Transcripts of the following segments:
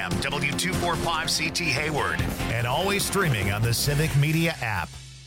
FM, W245CT Hayward, and always streaming on the Civic Media app.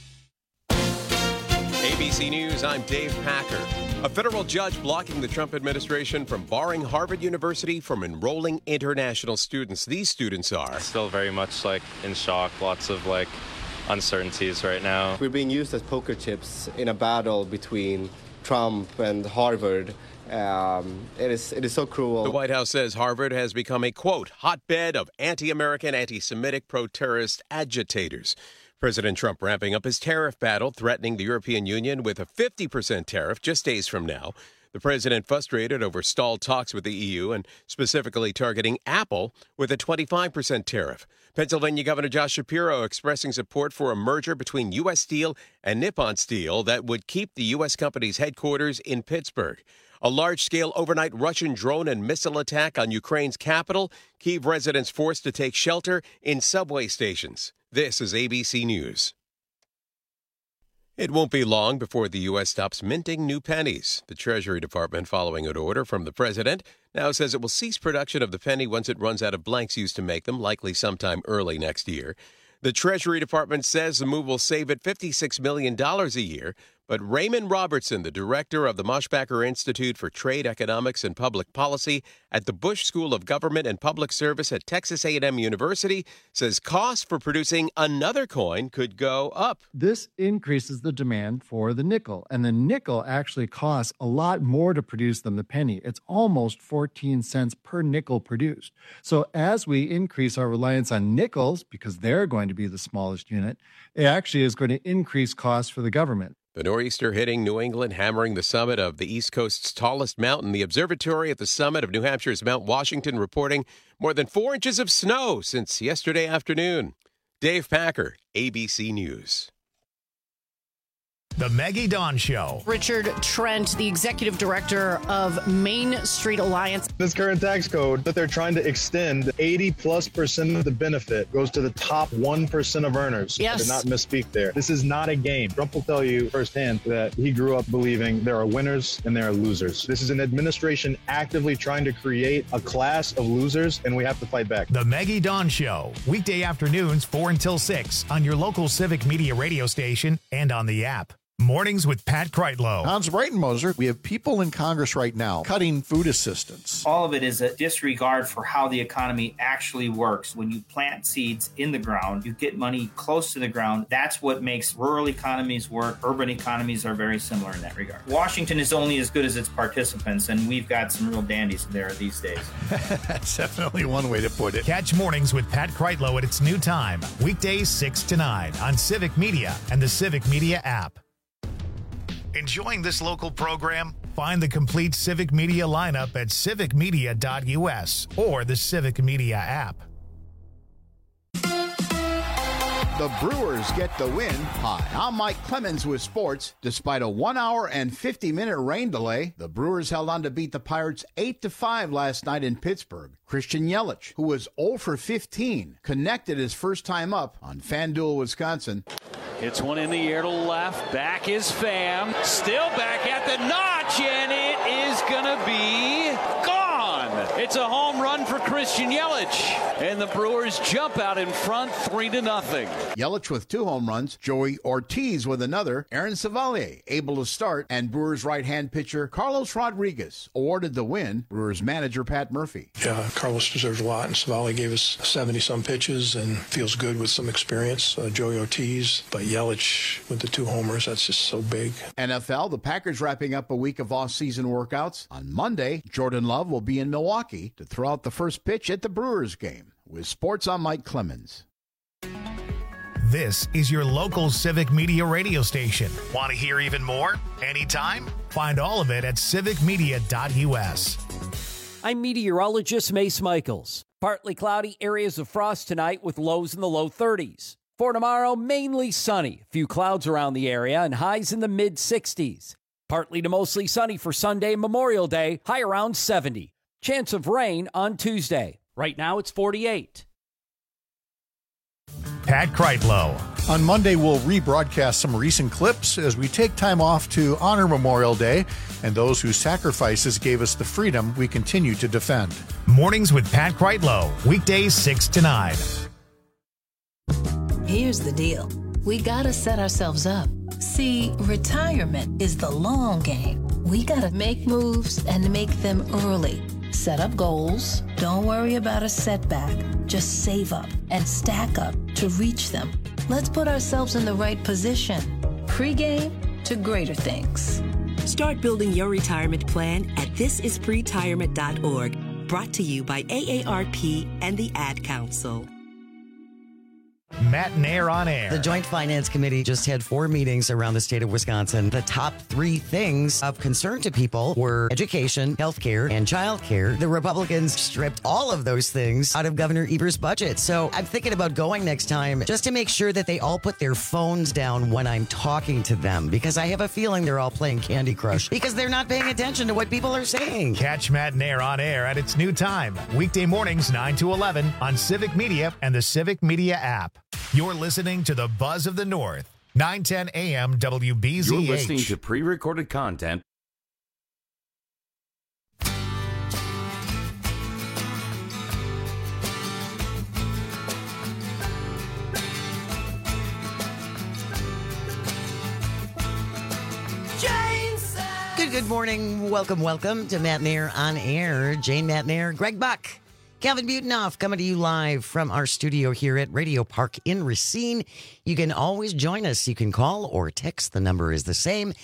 ABC News, I'm Dave Packer. A federal judge blocking the Trump administration from barring Harvard University from enrolling international students. These students are still very much in shock, lots of uncertainties right now. We're being used as poker chips in a battle between Trump and Harvard. It is so cruel. The White House says Harvard has become a, quote, hotbed of anti-American, anti-Semitic, pro-terrorist agitators. President Trump ramping up his tariff battle, threatening the European Union with a 50% tariff just days from now. The president frustrated over stalled talks with the EU and specifically targeting Apple with a 25% tariff. Pennsylvania Governor Josh Shapiro expressing support for a merger between U.S. Steel and Nippon Steel that would keep the U.S. company's headquarters in Pittsburgh. A large-scale overnight Russian drone and missile attack on Ukraine's capital. Kyiv residents forced to take shelter in subway stations. This is ABC News. It won't be long before the U.S. stops minting new pennies. The Treasury Department, following an order from the president, now says it will cease production of the penny once it runs out of blanks used to make them, likely sometime early next year. The Treasury Department says the move will save it $56 million a year, but Raymond Robertson, the director of the Moshbacher Institute for Trade, Economics, and Public Policy at the Bush School of Government and Public Service at Texas A&M University, says costs for producing another coin could go up. This increases the demand for the nickel, and the nickel actually costs a lot more to produce than the penny. It's almost 14 cents per nickel produced. So as we increase our reliance on nickels, because they're going to be the smallest unit, it actually is going to increase costs for the government. The nor'easter hitting New England, hammering the summit of the East Coast's tallest mountain. The observatory at the summit of New Hampshire's Mount Washington reporting more than 4 inches of snow since yesterday afternoon. Dave Packer, ABC News. The Maggie Dawn Show. Richard Trent, the executive director of Main Street Alliance. This current tax code that they're trying to extend, 80+% of the benefit goes to the top 1% of earners. Yes. I did not misspeak there. This is not a game. Trump will tell you firsthand that he grew up believing there are winners and there are losers. This is an administration actively trying to create a class of losers, and we have to fight back. The Maggie Dawn Show. Weekday afternoons 4 until 6 on your local Civic Media radio station and on the app. Mornings with Pat Kreitlow. Hans Breitenmoser, we have people in Congress right now cutting food assistance. All of it is a disregard for how the economy actually works. When you plant seeds in the ground, you get money close to the ground. That's what makes rural economies work. Urban economies are very similar in that regard. Washington is only as good as its participants, and we've got some real dandies there these days. That's definitely one way to put it. Catch Mornings with Pat Kreitlow at its new time, weekdays 6 to 9 on Civic Media and the Civic Media app. Enjoying this local program? Find the complete Civic Media lineup at civicmedia.us or the Civic Media app. The Brewers get the win. Hi, I'm Mike Clemens with sports. Despite a 1 hour and 50-minute rain delay, the Brewers held on to beat the Pirates 8-5 last night in Pittsburgh. Christian Yelich, who was 0 for 15, connected his first time up on FanDuel, Wisconsin. Hits one in the air to left. Back is Pham. Still back at the notch, and it is going to be gone. It's a home run for Christian Yelich, and the Brewers jump out in front 3-0. Yelich with 2 home runs, Joey Ortiz with another, Aaron Savalier able to start, and Brewers right-hand pitcher Carlos Rodriguez awarded the win. Brewers manager Pat Murphy. Yeah, Carlos deserves a lot, and Savalier gave us 70-some pitches and feels good with some experience. Joey Ortiz, but Yelich with the 2 homers, that's just so big. NFL, the Packers wrapping up a week of off-season workouts. On Monday, Jordan Love will be in Milwaukee to throw out the first pitch at the Brewers game. With sports, I'm Mike Clemens. This is your local Civic Media radio station. Want to hear even more? Anytime? Find all of it at civicmedia.us. I'm meteorologist Mace Michaels. Partly cloudy, areas of frost tonight with lows in the low 30s. For tomorrow, mainly sunny. A few clouds around the area and highs in the mid-60s. Partly to mostly sunny for Sunday and Memorial Day, high around 70. Chance of rain on Tuesday. Right now it's 48. Pat Kreitlow. On Monday, we'll rebroadcast some recent clips as we take time off to honor Memorial Day and those whose sacrifices gave us the freedom we continue to defend. Mornings with Pat Kreitlow, weekdays 6 to 9. Here's the deal. We gotta set ourselves up. See, retirement is the long game. We gotta make moves and make them early. Set up goals. Don't worry about a setback. Just save up and stack up to reach them. Let's put ourselves in the right position. Pre-game to greater things. Start building your retirement plan at thisispretirement.org. Brought to you by AARP and the Ad Council. Matt Nair on air. The Joint Finance Committee just had 4 meetings around the state of Wisconsin. The top 3 things of concern to people were education, healthcare, and childcare. The Republicans stripped all of those things out of Governor Evers' budget. So I'm thinking about going next time just to make sure that they all put their phones down when I'm talking to them, because I have a feeling they're all playing Candy Crush because they're not paying attention to what people are saying. Catch Matt Nair on air at its new time, weekday mornings 9 to 11 on Civic Media and the Civic Media app. You're listening to the Buzz of the North, 910 AM WBZH. You're listening to pre-recorded content. Good morning. Welcome to Matt Nair on air. Jane Matt Nair, Greg Buck, Calvin Butenhoff coming to you live from our studio here at Radio Park in Racine. You can always join us. You can call or text. The number is the same,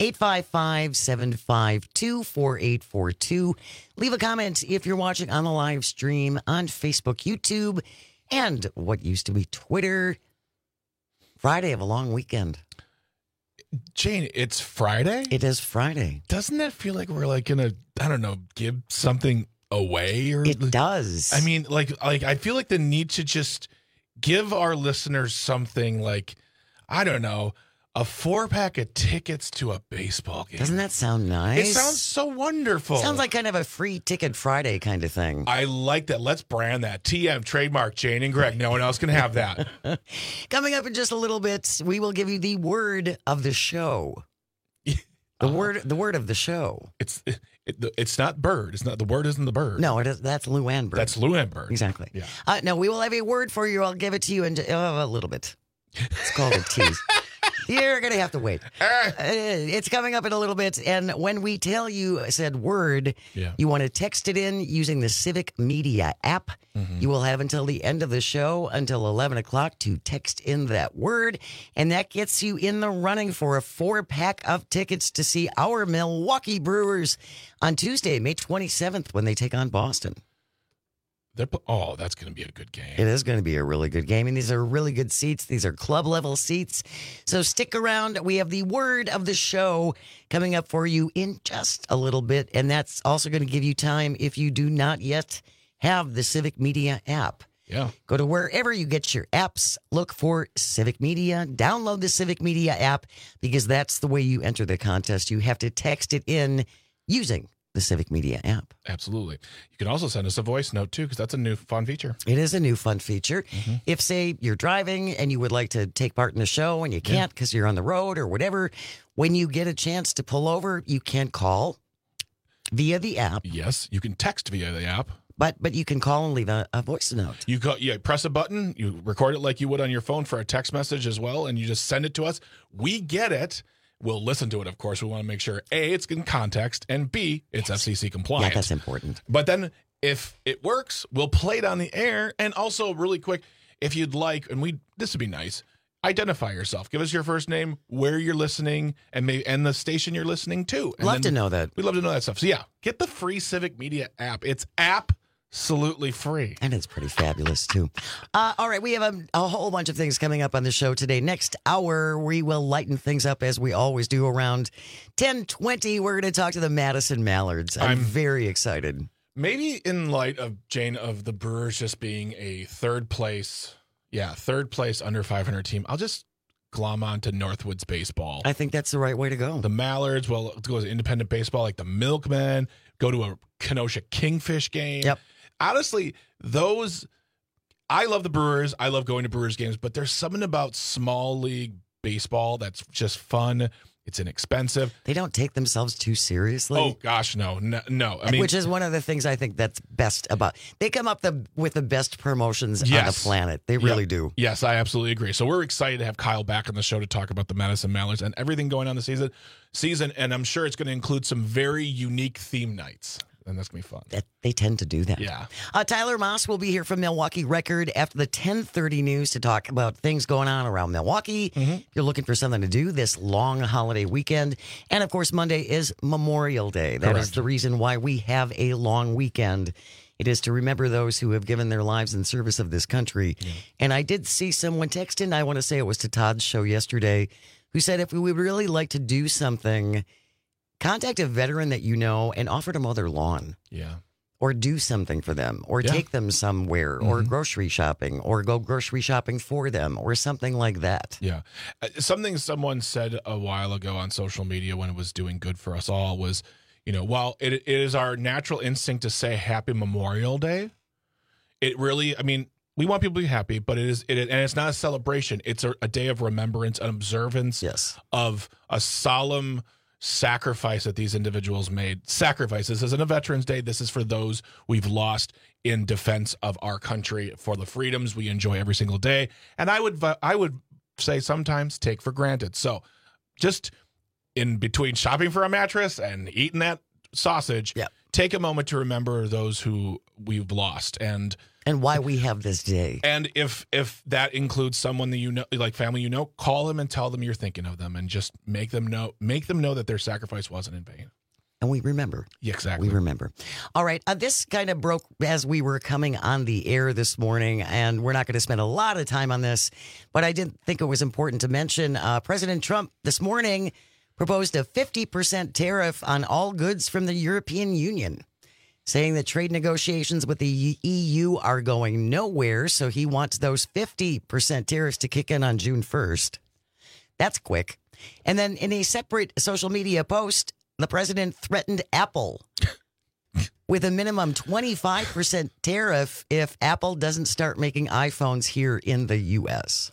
855-752-4842. Leave a comment if you're watching on the live stream on Facebook, YouTube, and what used to be Twitter. Friday of a long weekend. Jane, it's Friday? It is Friday. Doesn't that feel like we're like going to, I don't know, give something away? Or it does. I mean, like I feel like the need to just give our listeners something like, I don't know, a 4-pack of tickets to a baseball game. Doesn't that sound nice? It sounds so wonderful. Sounds like kind of a free ticket Friday kind of thing. I like that. Let's brand that. TM, trademark, Jane and Greg. No one else can have that. Coming up in just a little bit, we will give you the word of the show. The word of the show. It's not bird. It's not, the word isn't the bird. No, it is. That's Luann Bird. That's Luann Bird. Exactly. Yeah. No, we will have a word for you. I'll give it to you in a little bit. It's called a tease. You're going to have to wait. It's coming up in a little bit. And when we tell you said word, you want to text it in using the Civic Media app. Mm-hmm. You will have until the end of the show, until 11 o'clock, to text in that word. And that gets you in the running for a 4-pack of tickets to see our Milwaukee Brewers on Tuesday, May 27th, when they take on Boston. That's going to be a good game. It is going to be a really good game. And these are really good seats. These are club-level seats. So stick around. We have the word of the show coming up for you in just a little bit. And that's also going to give you time if you do not yet have the Civic Media app. Yeah. Go to wherever you get your apps. Look for Civic Media. Download the Civic Media app because that's the way you enter the contest. You have to text it in using the Civic Media app. Absolutely. You can also send us a voice note, too, because that's a new fun feature. It is a new fun feature. Mm-hmm. If, say, you're driving and you would like to take part in the show and you can't because you're on the road or whatever, when you get a chance to pull over, you can call via the app. Yes, you can text via the app. But you can call and leave a voice note. You press a button, you record it like you would on your phone for a text message as well, and you just send it to us. We get it. We'll listen to it, of course. We want to make sure, A, it's in context, and B, it's FCC compliant. Yeah, that's important. But then if it works, we'll play it on the air. And also, really quick, if you'd like, and this would be nice, identify yourself. Give us your first name, where you're listening, and the station you're listening to. And love to know that. We'd love to know that stuff. So, yeah, get the free Civic Media app. It's absolutely free. And it's pretty fabulous, too. All right, we have a whole bunch of things coming up on the show today. Next hour, we will lighten things up as we always do around 10:20. We're going to talk to the Madison Mallards. I'm very excited. Maybe in light of, Jane, of the Brewers just being a third place under 500 team, I'll just glom on to Northwoods baseball. I think that's the right way to go. The Mallards, well, let's go to independent baseball like the Milkmen, go to a Kenosha Kingfish game. Yep. Honestly, those I love the Brewers. I love going to Brewers games, but there's something about small league baseball that's just fun. It's inexpensive. They don't take themselves too seriously. Oh, gosh, no. I mean, which is one of the things I think that's best about. They come up with the best promotions on the planet. They really do. Yes, I absolutely agree. So we're excited to have Kyle back on the show to talk about the Madison Mallards and everything going on this season. And I'm sure it's going to include some very unique theme nights. And that's going to be fun. They tend to do that. Yeah. Tyler Moss will be here from Milwaukee Record after the 10:30 news to talk about things going on around Milwaukee. If you're looking for something to do this long holiday weekend. And, of course, Monday is Memorial Day. That is the reason why we have a long weekend. It is to remember those who have given their lives in service of this country. Yeah. And I did see someone text in, I want to say it was to Todd's show yesterday, who said if we would really like to do something, contact a veteran that you know and offer to mow their lawn. Yeah. Or do something for them, or take them somewhere, or grocery shopping, or go grocery shopping for them, or something like that. Yeah. Something someone said a while ago on social media when it was doing good for us all was, while it is our natural instinct to say Happy Memorial Day, it really, I mean, we want people to be happy, but and it's not a celebration. It's a day of remembrance and observance of a solemn sacrifice that these individuals made. Sacrifice. This isn't a Veterans Day. This is for those we've lost in defense of our country, for the freedoms we enjoy every single day. And I would say sometimes take for granted. So just in between shopping for a mattress and eating that sausage, take a moment to remember those who we've lost and why we have this day. And if that includes someone that like family call them and tell them you're thinking of them, and just make them know that their sacrifice wasn't in vain. And we remember. Yeah, exactly. We remember. All right. This kind of broke as we were coming on the air this morning, and we're not going to spend a lot of time on this, but I did think it was important to mention President Trump this morning proposed a 50% tariff on all goods from the European Union, saying that trade negotiations with the EU are going nowhere, so he wants those 50% tariffs to kick in on June 1st. That's quick. And then in a separate social media post, the president threatened Apple with a minimum 25% tariff if Apple doesn't start making iPhones here in the U.S.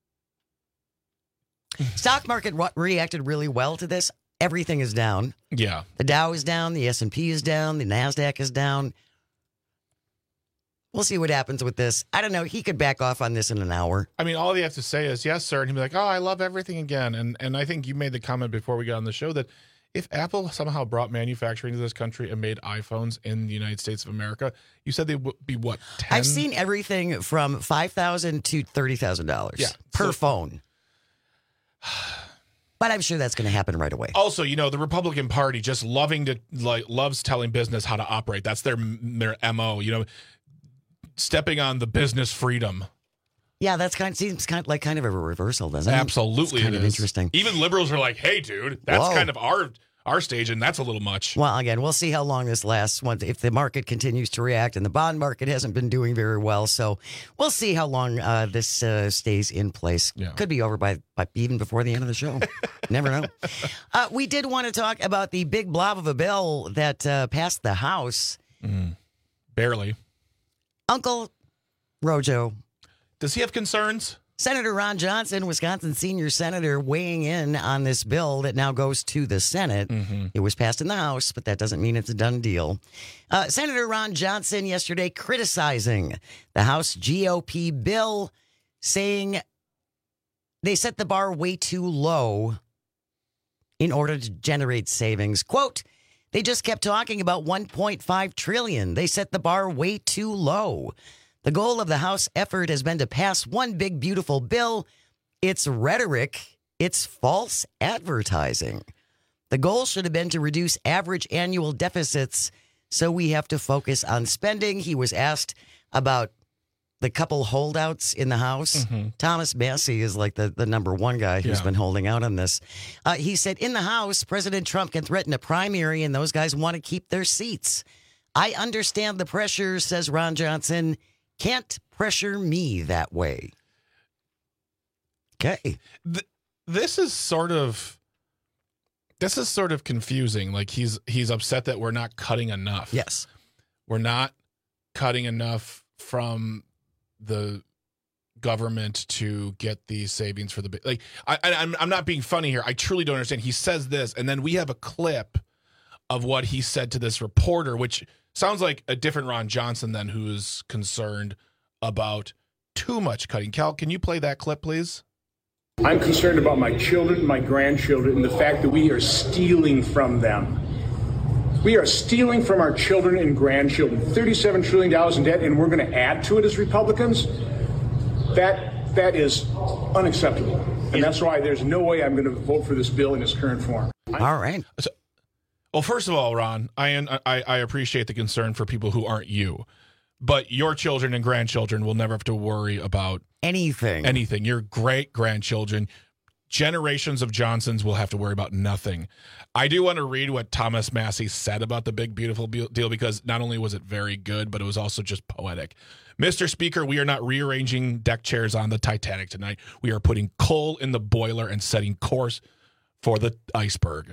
Stock market reacted really well to this. Everything is down. Yeah. The Dow is down. The S&P is down. The NASDAQ is down. We'll see what happens with this. I don't know. He could back off on this in an hour. I mean, all he has to say is, yes, sir. And he'll be like, oh, I love everything again. And I think you made the comment before we got on the show that if Apple somehow brought manufacturing to this country and made iPhones in the United States of America, you said they would be what, 10? I've seen everything from $5,000 to $30,000 per phone. But I'm sure that's going to happen right away. Also, the Republican Party just loves telling business how to operate. That's their MO, stepping on the business freedom. Yeah, seems kind of a reversal, doesn't it? Absolutely, it's kind of interesting. Even liberals are like, "Hey, dude, that's kind of our stage, and that's a little much." Well, again, we'll see how long this lasts. If the market continues to react, and the bond market hasn't been doing very well, so we'll see how long this stays in place. Yeah. Could be over by even before the end of the show. Never know. We did want to talk about the big blob of a bill that passed the House. Barely. Uncle Rojo. Does he have concerns? Senator Ron Johnson, Wisconsin senior senator, weighing in on this bill that now goes to the Senate. It was passed in the House, but that doesn't mean it's a done deal. Senator Ron Johnson yesterday criticizing the House GOP bill, saying they set the bar way too low in order to generate savings. Quote, they just kept talking about $1.5 trillion. They set the bar way too low. The goal of the House effort has been to pass one big, beautiful bill. It's rhetoric. It's false advertising. The goal should have been to reduce average annual deficits, so we have to focus on spending. He was asked about the couple holdouts in the House. Thomas Massie is like the number one guy who's been holding out on this. He said, in the House, President Trump can threaten a primary, and those guys want to keep their seats. I understand the pressure, says Ron Johnson. Can't pressure me that way. Okay. This is sort of confusing. Like he's upset that we're not cutting enough. Yes. We're not cutting enough from the government to get these savings for the like. I'm not being funny here. I truly don't understand. He says this, and then we have a clip of what he said to this reporter, which sounds like a different Ron Johnson than who is concerned about too much cutting. Cal, can you play that clip, please? I'm concerned about my children, my grandchildren, and the fact that we are stealing from them. We are stealing from our children and grandchildren. $37 trillion in debt, and we're going to add to it as Republicans? That is unacceptable. And that's why there's no way I'm going to vote for this bill in its current form. All right. So, well, first of all, Ron, I appreciate the concern for people who aren't you. But your children and grandchildren will never have to worry about anything. Your great-grandchildren, generations of Johnsons will have to worry about nothing. I do want to read what Thomas Massey said about the big, beautiful deal, because not only was it very good, but it was also just poetic. Mr. Speaker, we are not rearranging deck chairs on the Titanic tonight. We are putting coal in the boiler and setting course for the iceberg.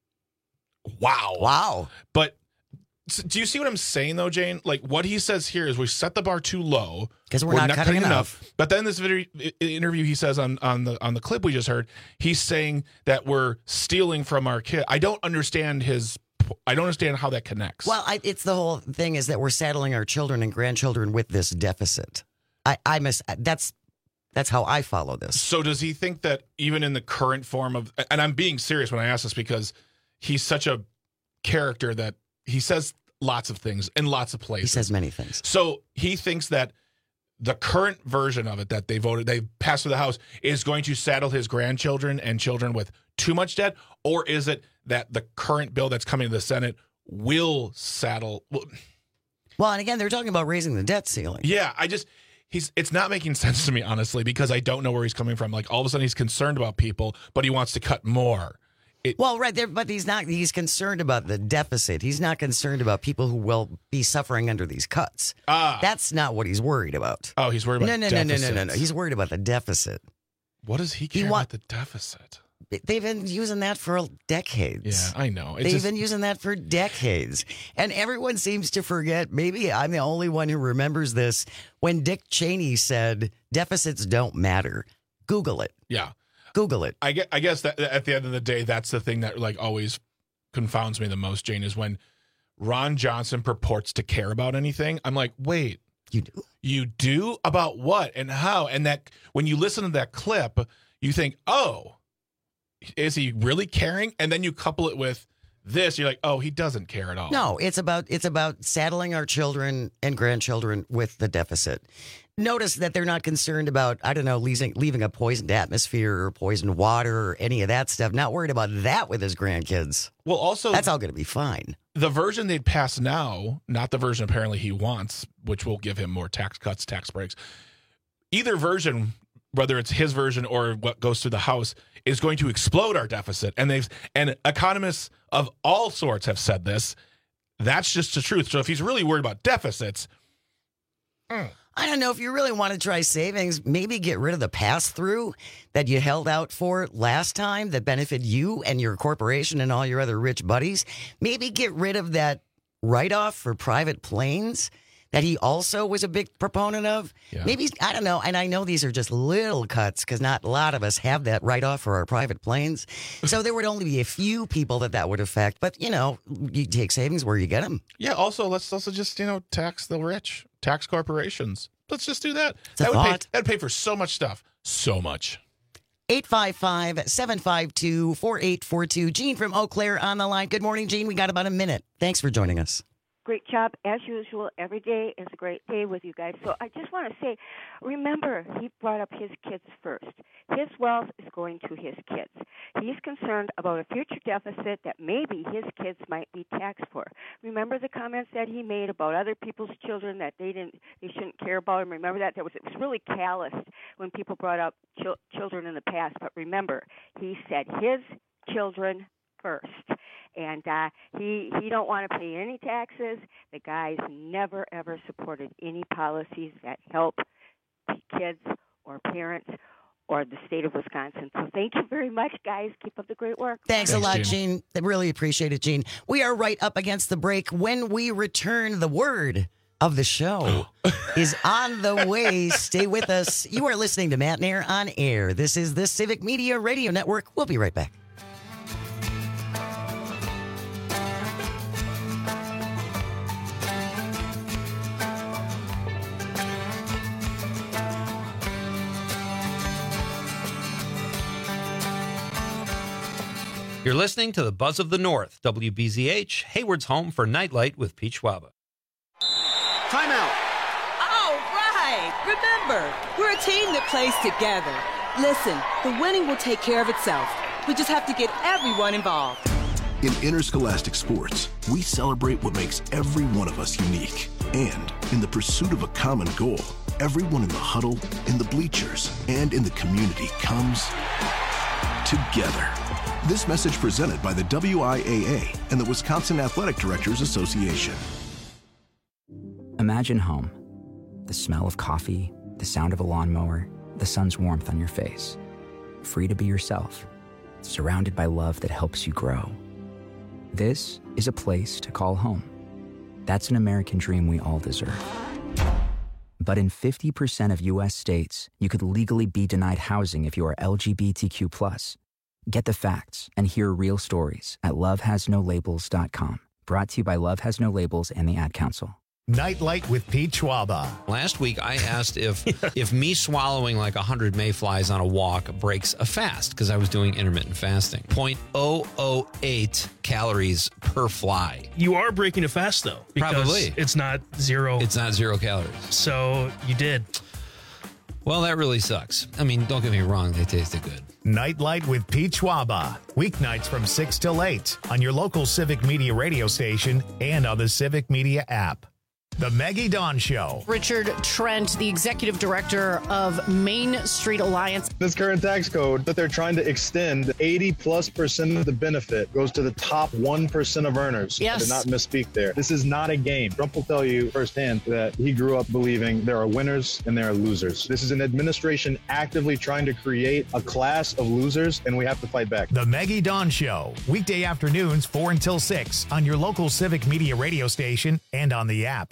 Wow. But do you see what I'm saying, though, Jane? Like, what he says here is we set the bar too low because we're not cutting enough. But then this interview he says on the clip we just heard, he's saying that we're stealing from our kid. I don't understand how that connects. Well, it's the whole thing is that we're saddling our children and grandchildren with this deficit. That's how I follow this. So does he think that even in the current form of, and I'm being serious when I ask this because he's such a character that he says lots of things in lots of places. He says many things. So he thinks that the current version of it that they passed through the House is going to saddle his grandchildren and children with too much debt, or is it that the current bill that's coming to the Senate will saddle? Well, and again, they're talking about raising the debt ceiling. Yeah, it's not making sense to me, honestly, because I don't know where he's coming from. Like, all of a sudden he's concerned about people, but he wants to cut more. Right there, but he's concerned about the deficit. He's not concerned about people who will be suffering under these cuts. That's not what he's worried about. Oh, he's worried about No. He's worried about the deficit. What does he care about the deficit? They've been using that for decades. Yeah, I know. They've been using that for decades. And everyone seems to forget, maybe I'm the only one who remembers this, when Dick Cheney said deficits don't matter. Google it. Yeah. Google it. I guess that at the end of the day, that's the thing that always confounds me the most, Jane, is when Ron Johnson purports to care about anything. I'm like, wait. You do? You do? About what and how? And that when you listen to that clip, you think, oh, is he really caring? And then you couple it with this, you're like, oh, he doesn't care at all. No, it's about saddling our children and grandchildren with the deficit. Notice that they're not concerned about, I don't know, leaving a poisoned atmosphere or poisoned water or any of that stuff. Not worried about that with his grandkids. Well, also, that's all going to be fine. The version they'd pass now, not the version apparently he wants, which will give him more tax cuts, tax breaks. Either version, whether it's his version or what goes through the House, is going to explode our deficit. And economists of all sorts have said this. That's just the truth. So if he's really worried about deficits, I don't know, if you really want to try savings, maybe get rid of the pass-through that you held out for last time that benefited you and your corporation and all your other rich buddies. Maybe get rid of that write-off for private planes that he also was a big proponent of. Yeah. Maybe, I don't know, and I know these are just little cuts because not a lot of us have that write-off for our private planes. So there would only be a few people that would affect. But, you take savings where you get them. Yeah, also, let's also just, tax the rich, tax corporations. Let's just do that. That would pay for so much stuff. So much. 855-752-4842. Gene from Eau Claire on the line. Good morning, Gene. We got about a minute. Thanks for joining us. Great job, as usual. Every day is a great day with you guys. So I just want to say, remember, he brought up his kids first. His wealth is going to his kids. He's concerned about a future deficit that maybe his kids might be taxed for. Remember the comments that he made about other people's children that they shouldn't care about him. Remember that? It was really calloused when people brought up children in the past. But remember, he said his children first. And he don't want to pay any taxes. The guy's never, ever supported any policies that help kids or parents or the state of Wisconsin. So thank you very much, guys. Keep up the great work. Thanks a lot, Gene. I really appreciate it, Gene. We are right up against the break. When we return, the word of the show is on the way. Stay with us. You are listening to Matt Nair on Air. This is the Civic Media Radio Network. We'll be right back. You're listening to the Buzz of the North, WBZH, Hayward's home for Nightlight with Pete Schwaba. Timeout. All right. Remember, we're a team that plays together. Listen, the winning will take care of itself. We just have to get everyone involved. In interscholastic sports, we celebrate what makes every one of us unique. And in the pursuit of a common goal, everyone in the huddle, in the bleachers, and in the community comes together. This message presented by the WIAA and the Wisconsin Athletic Directors Association. Imagine home. The smell of coffee, the sound of a lawnmower, the sun's warmth on your face. Free to be yourself, surrounded by love that helps you grow. This is a place to call home. That's an American dream we all deserve. But in 50% of U.S. states, you could legally be denied housing if you are LGBTQ+. Get the facts and hear real stories at lovehasnolabels.com. Brought to you by Love Has No Labels and the Ad Council. Nightlight with Pete Schwaba. Last week, I asked if me swallowing like 100 mayflies on a walk breaks a fast, because I was doing intermittent fasting. 0.008 calories per fly. You are breaking a fast, though. Because Probably. It's not zero. It's not 0 calories. So you did. Well, that really sucks. I mean, don't get me wrong, they tasted good. Nightlight with Pete Schwaba. Weeknights from 6 till 8 on your local Civic Media radio station and on the Civic Media app. The Maggie Dawn Show. Richard Trent, the executive director of Main Street Alliance. This current tax code that they're trying to extend, 80+% of the benefit goes to the top 1% of earners. Yes. I did not misspeak there. This is not a game. Trump will tell you firsthand that he grew up believing there are winners and there are losers. This is an administration actively trying to create a class of losers, and we have to fight back. The Maggie Dawn Show. Weekday afternoons 4 until 6 on your local Civic Media radio station and on the app.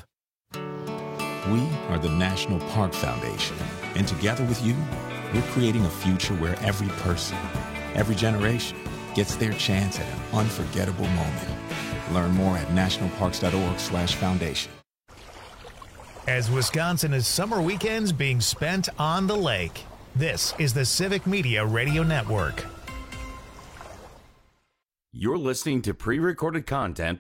We are the National Park Foundation, and together with you, we're creating a future where every person, every generation gets their chance at an unforgettable moment. Learn more at nationalparks.org/foundation. As Wisconsin is summer weekends being spent on the lake, this is the Civic Media Radio Network. You're listening to pre-recorded content.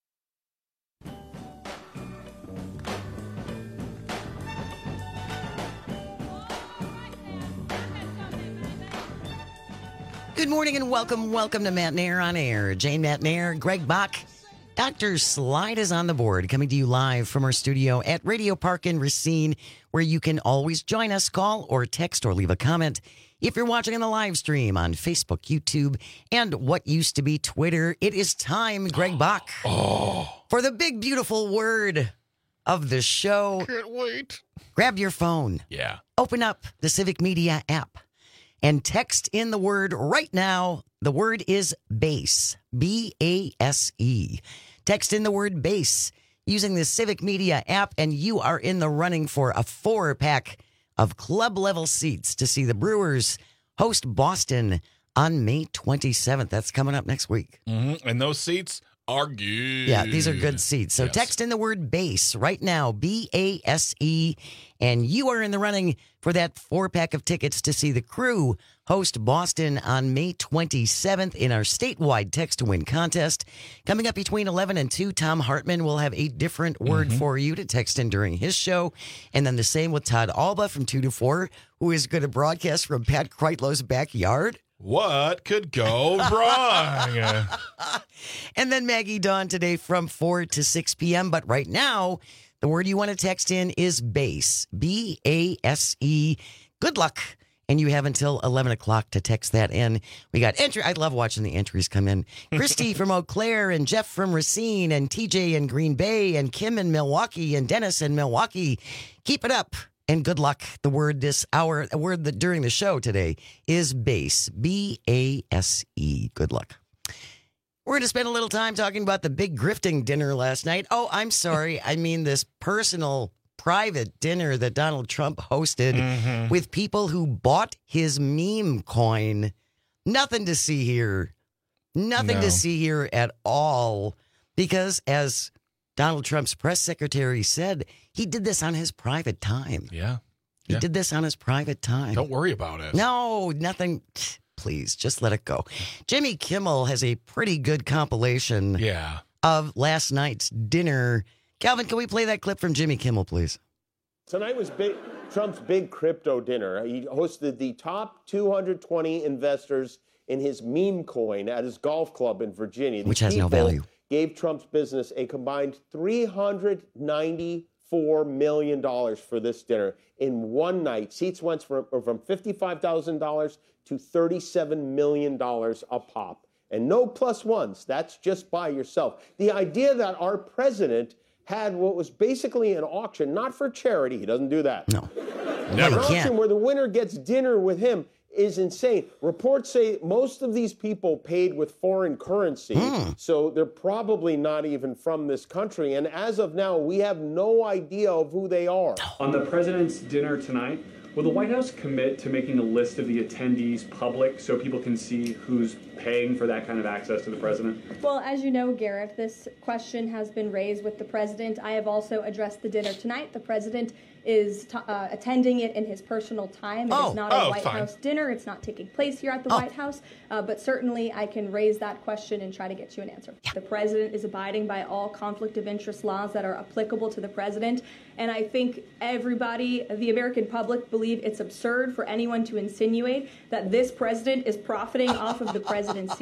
Good morning and welcome to Matt Nair on Air. Jane Matt Nair, Greg Bach, Dr. Slide is on the board, coming to you live from our studio at Radio Park in Racine, where you can always join us, call or text or leave a comment. If you're watching on the live stream on Facebook, YouTube, and what used to be Twitter, it is time, Greg Bach, for the big, beautiful word of the show. Can't wait. Grab your phone. Yeah. Open up the Civic Media app and text in the word right now. The word is BASE, B-A-S-E. Text in the word BASE using the Civic Media app, and you are in the running for a 4-pack of club-level seats to see the Brewers host Boston on May 27th. That's coming up next week. Mm-hmm. And those seats are good. Yeah, these are good seats. So text in the word BASE right now, B-A-S-E, and you are in the running for that 4-pack of tickets to see the Crew host Boston on May 27th in our statewide text-to-win contest. Coming up between 11 and 2, Tom Hartman will have a different word for you to text in during his show. And then the same with Todd Alba from 2 to 4, who is going to broadcast from Pat Kreitlow's backyard. What could go wrong? And then Maggie Dawn today from 4 to 6 p.m. But right now, the word you want to text in is BASE, B-A-S-E. Good luck. And you have until 11 o'clock to text that in. We got entry. I love watching the entries come in. Christy from Eau Claire and Jeff from Racine and TJ in Green Bay and Kim in Milwaukee and Dennis in Milwaukee. Keep it up. And good luck. The word this hour, a word that during the show today is BASE, B-A-S-E. Good luck. We're going to spend a little time talking about the big grifting dinner last night. Oh, I'm sorry. I mean this personal, private dinner that Donald Trump hosted with people who bought his meme coin. Nothing to see here. Nothing to see here at all. Because as Donald Trump's press secretary said, he did this on his private time. Yeah. He did this on his private time. Don't worry about it. No, nothing. Please, just let it go. Jimmy Kimmel has a pretty good compilation of last night's dinner. Calvin, can we play that clip from Jimmy Kimmel, please? Tonight was Trump's big crypto dinner. He hosted the top 220 investors in his meme coin at his golf club in Virginia. Which has no value. Gave Trump's business a combined $394 million for this dinner in one night. Seats went from $55,000 to $37 million a pop. And no plus ones. That's just by yourself. The idea that our president had what was basically an auction, not for charity. He doesn't do that. No. An auction where the winner gets dinner with him is insane. Reports say most of these people paid with foreign currency, so they're probably not even from this country. And as of now, we have no idea of who they are. On the president's dinner tonight, will the White House commit to making a list of the attendees public so people can see who's paying for that kind of access to the president? Well, as you know, Gareth, this question has been raised with the president. I have also addressed the dinner tonight. The president is attending it in his personal time. It is not a White House dinner. It's not taking place here at the White House. But certainly I can raise that question and try to get you an answer. The president is abiding by all conflict of interest laws that are applicable to the president. And I think everybody, the American public, believe it's absurd for anyone to insinuate that this president is profiting off of the presidency.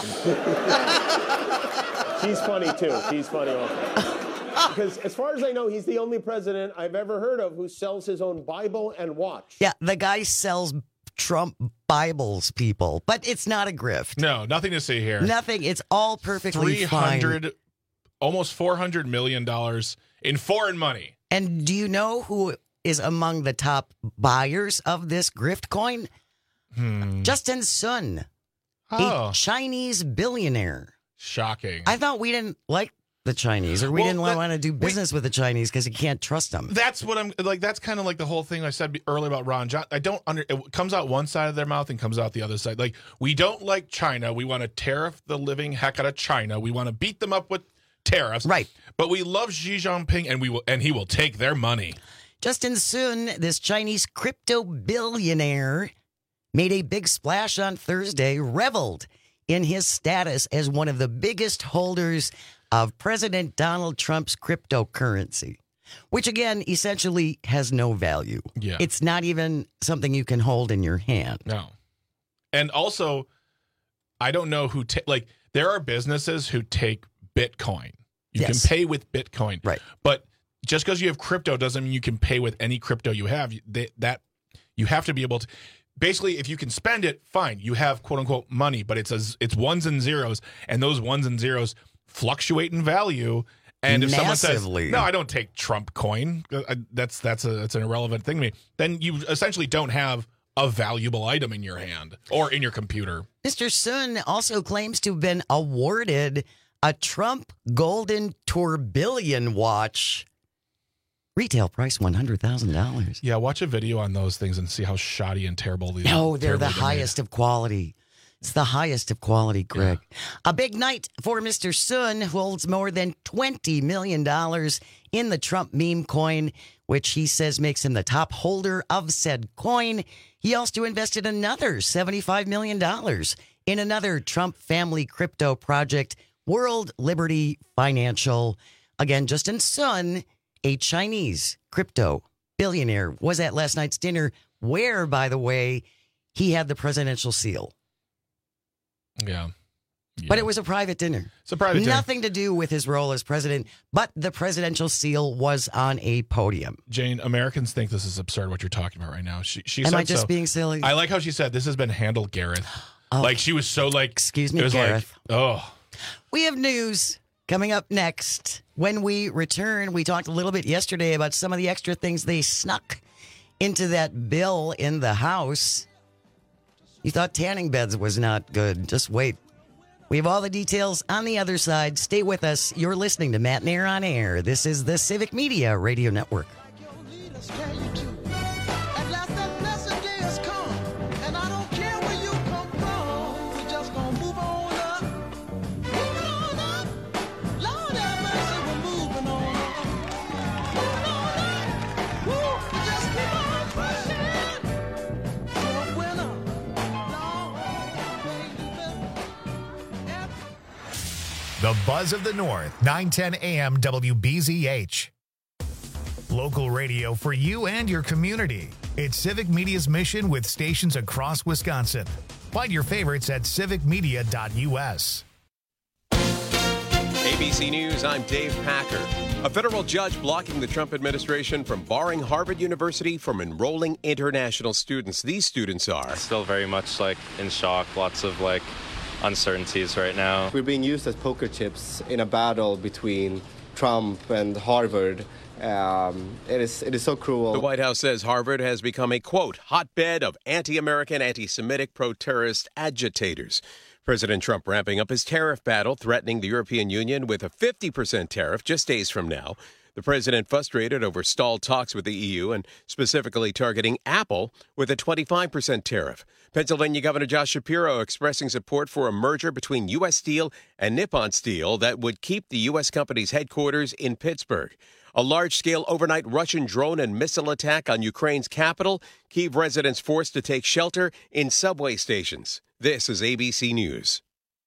She's funny, too. She's funny also. Because as far as I know, he's the only president I've ever heard of who sells his own Bible and watch. Yeah, the guy sells Trump Bibles, people. But it's not a grift. No, nothing to see here. Nothing. It's all perfectly fine. Almost $400 million in foreign money. And do you know who is among the top buyers of this grift coin? Justin Sun, a Chinese billionaire. Shocking. I thought we didn't like the Chinese, or we didn't want to do business with the Chinese because you can't trust them. That's what I'm like. That's kind of like the whole thing I said earlier about Ron John. It comes out one side of their mouth and comes out the other side. Like, we don't like China. We want to tariff the living heck out of China. We want to beat them up with tariffs. Right. But we love Xi Jinping, and he will take their money. Justin Sun, this Chinese crypto billionaire, made a big splash on Thursday, reveled in his status as one of the biggest holders of President Donald Trump's cryptocurrency, which, again, essentially has no value. Yeah. It's not even something you can hold in your hand. No. And also, I don't know who there are businesses who take Bitcoin. You can pay with Bitcoin. Right. But just because you have crypto doesn't mean you can pay with any crypto you have. That you have to be able to. Basically, if you can spend it, fine. You have quote unquote money, but it's ones and zeros, and those ones and zeros fluctuate in value. And if someone says, "No, I don't take Trump coin," that's an irrelevant thing to me. Then you essentially don't have a valuable item in your hand or in your computer. Mr. Sun also claims to have been awarded a Trump Golden Tourbillon watch. Retail price $100,000. Yeah, watch a video on those things and see how shoddy and terrible these are. No, they're the highest of quality. It's the highest of quality, Greg. Yeah. A big night for Mr. Sun, who holds more than $20 million in the Trump meme coin, which he says makes him the top holder of said coin. He also invested another $75 million in another Trump family crypto project, World Liberty Financial. Again, Justin Sun, a Chinese crypto billionaire, was at last night's dinner where, by the way, he had the presidential seal. Yeah. But it was a private dinner. It's a private dinner. Nothing to do with his role as president, but the presidential seal was on a podium. Jane, Americans think this is absurd what you're talking about right now. She Am said I just being silly? I like how she said this has been handled, Gareth. Like, she was so like, excuse me, it was Gareth. Like, We have news coming up next. When we return, we talked a little bit yesterday about some of the extra things they snuck into that bill in the House. You thought tanning beds was not good. Just wait. We have all the details on the other side. Stay with us. You're listening to Matt Nair on Air. This is the Civic Media Radio Network. The Buzz of the North, 910 AM WBZH. Local radio for you and your community. It's Civic Media's mission with stations across Wisconsin. Find your favorites at civicmedia.us. ABC News, I'm Dave Packer. A federal judge blocking the Trump administration from barring Harvard University from enrolling international students. These students are still very much in shock, lots of uncertainties right now. We're being used as poker chips in a battle between Trump and Harvard. It is so cruel. The White House says Harvard has become a, quote, hotbed of anti-American, anti-Semitic, pro-terrorist agitators. President Trump ramping up his tariff battle, threatening the European Union with a 50% tariff just days from now. The president frustrated over stalled talks with the EU and specifically targeting Apple with a 25% tariff. Pennsylvania Governor Josh Shapiro expressing support for a merger between U.S. Steel and Nippon Steel that would keep the U.S. company's headquarters in Pittsburgh. A large-scale overnight Russian drone and missile attack on Ukraine's capital. Kyiv residents forced to take shelter in subway stations. This is ABC News.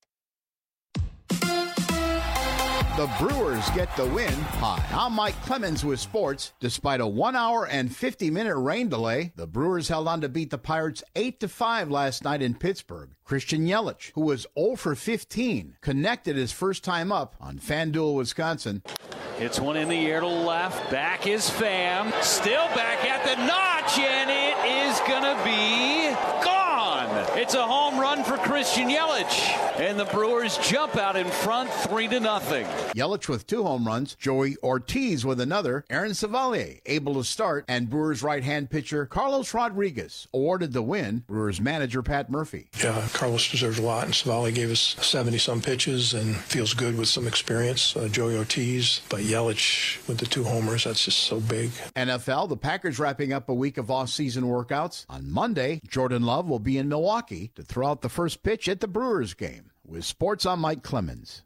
The Brewers get the win. Hi, I'm Mike Clemens with sports. Despite a 1 hour and 50-minute rain delay, the Brewers held on to beat the Pirates 8-5 last night in Pittsburgh. Christian Yelich, who was 0 for 15, connected his first time up on FanDuel, Wisconsin. Hits one in the air to left. Back is Pham. Still back at the notch, and it is going to be gone. It's a home run for Christian Yelich, and the Brewers jump out in front 3-0. Yelich with 2 home runs, Joey Ortiz with another, Aaron Savalier able to start, and Brewers right-hand pitcher Carlos Rodriguez awarded the win. Brewers manager Pat Murphy. Yeah, Carlos deserves a lot, and Savalier gave us 70-some pitches and feels good with some experience. Joey Ortiz, but Yelich with the 2 homers, that's just so big. NFL, the Packers wrapping up a week of off-season workouts. On Monday, Jordan Love will be in Milwaukee to throw out the first pitch at the Brewers game. With sports, I'm Mike Clemens.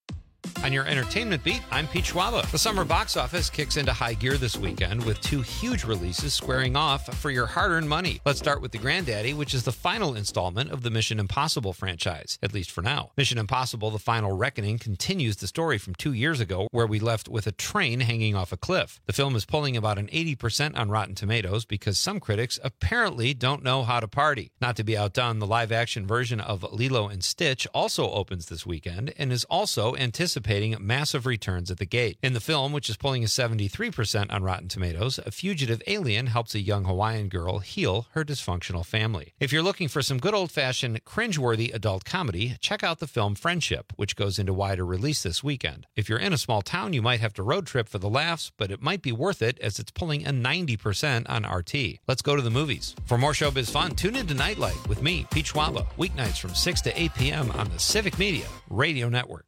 On your entertainment beat, I'm Pete Schwaba. The summer box office kicks into high gear this weekend with 2 huge releases squaring off for your hard-earned money. Let's start with The Granddaddy, which is the final installment of the Mission Impossible franchise, at least for now. Mission Impossible: The Final Reckoning continues the story from 2 years ago, where we left with a train hanging off a cliff. The film is pulling about an 80% on Rotten Tomatoes because some critics apparently don't know how to party. Not to be outdone, the live-action version of Lilo and Stitch also opens this weekend and is also anticipating massive returns at the gate. In the film, which is pulling a 73% on Rotten Tomatoes, a fugitive alien helps a young Hawaiian girl heal her dysfunctional family. If you're looking for some good old-fashioned, cringeworthy adult comedy, check out the film Friendship, which goes into wider release this weekend. If you're in a small town, you might have to road trip for the laughs, but it might be worth it as it's pulling a 90% on RT. Let's go to the movies. For more showbiz fun, tune into Nightlight with me, Pete Schwaba, weeknights from 6 to 8 p.m. on the Civic Media Radio Network.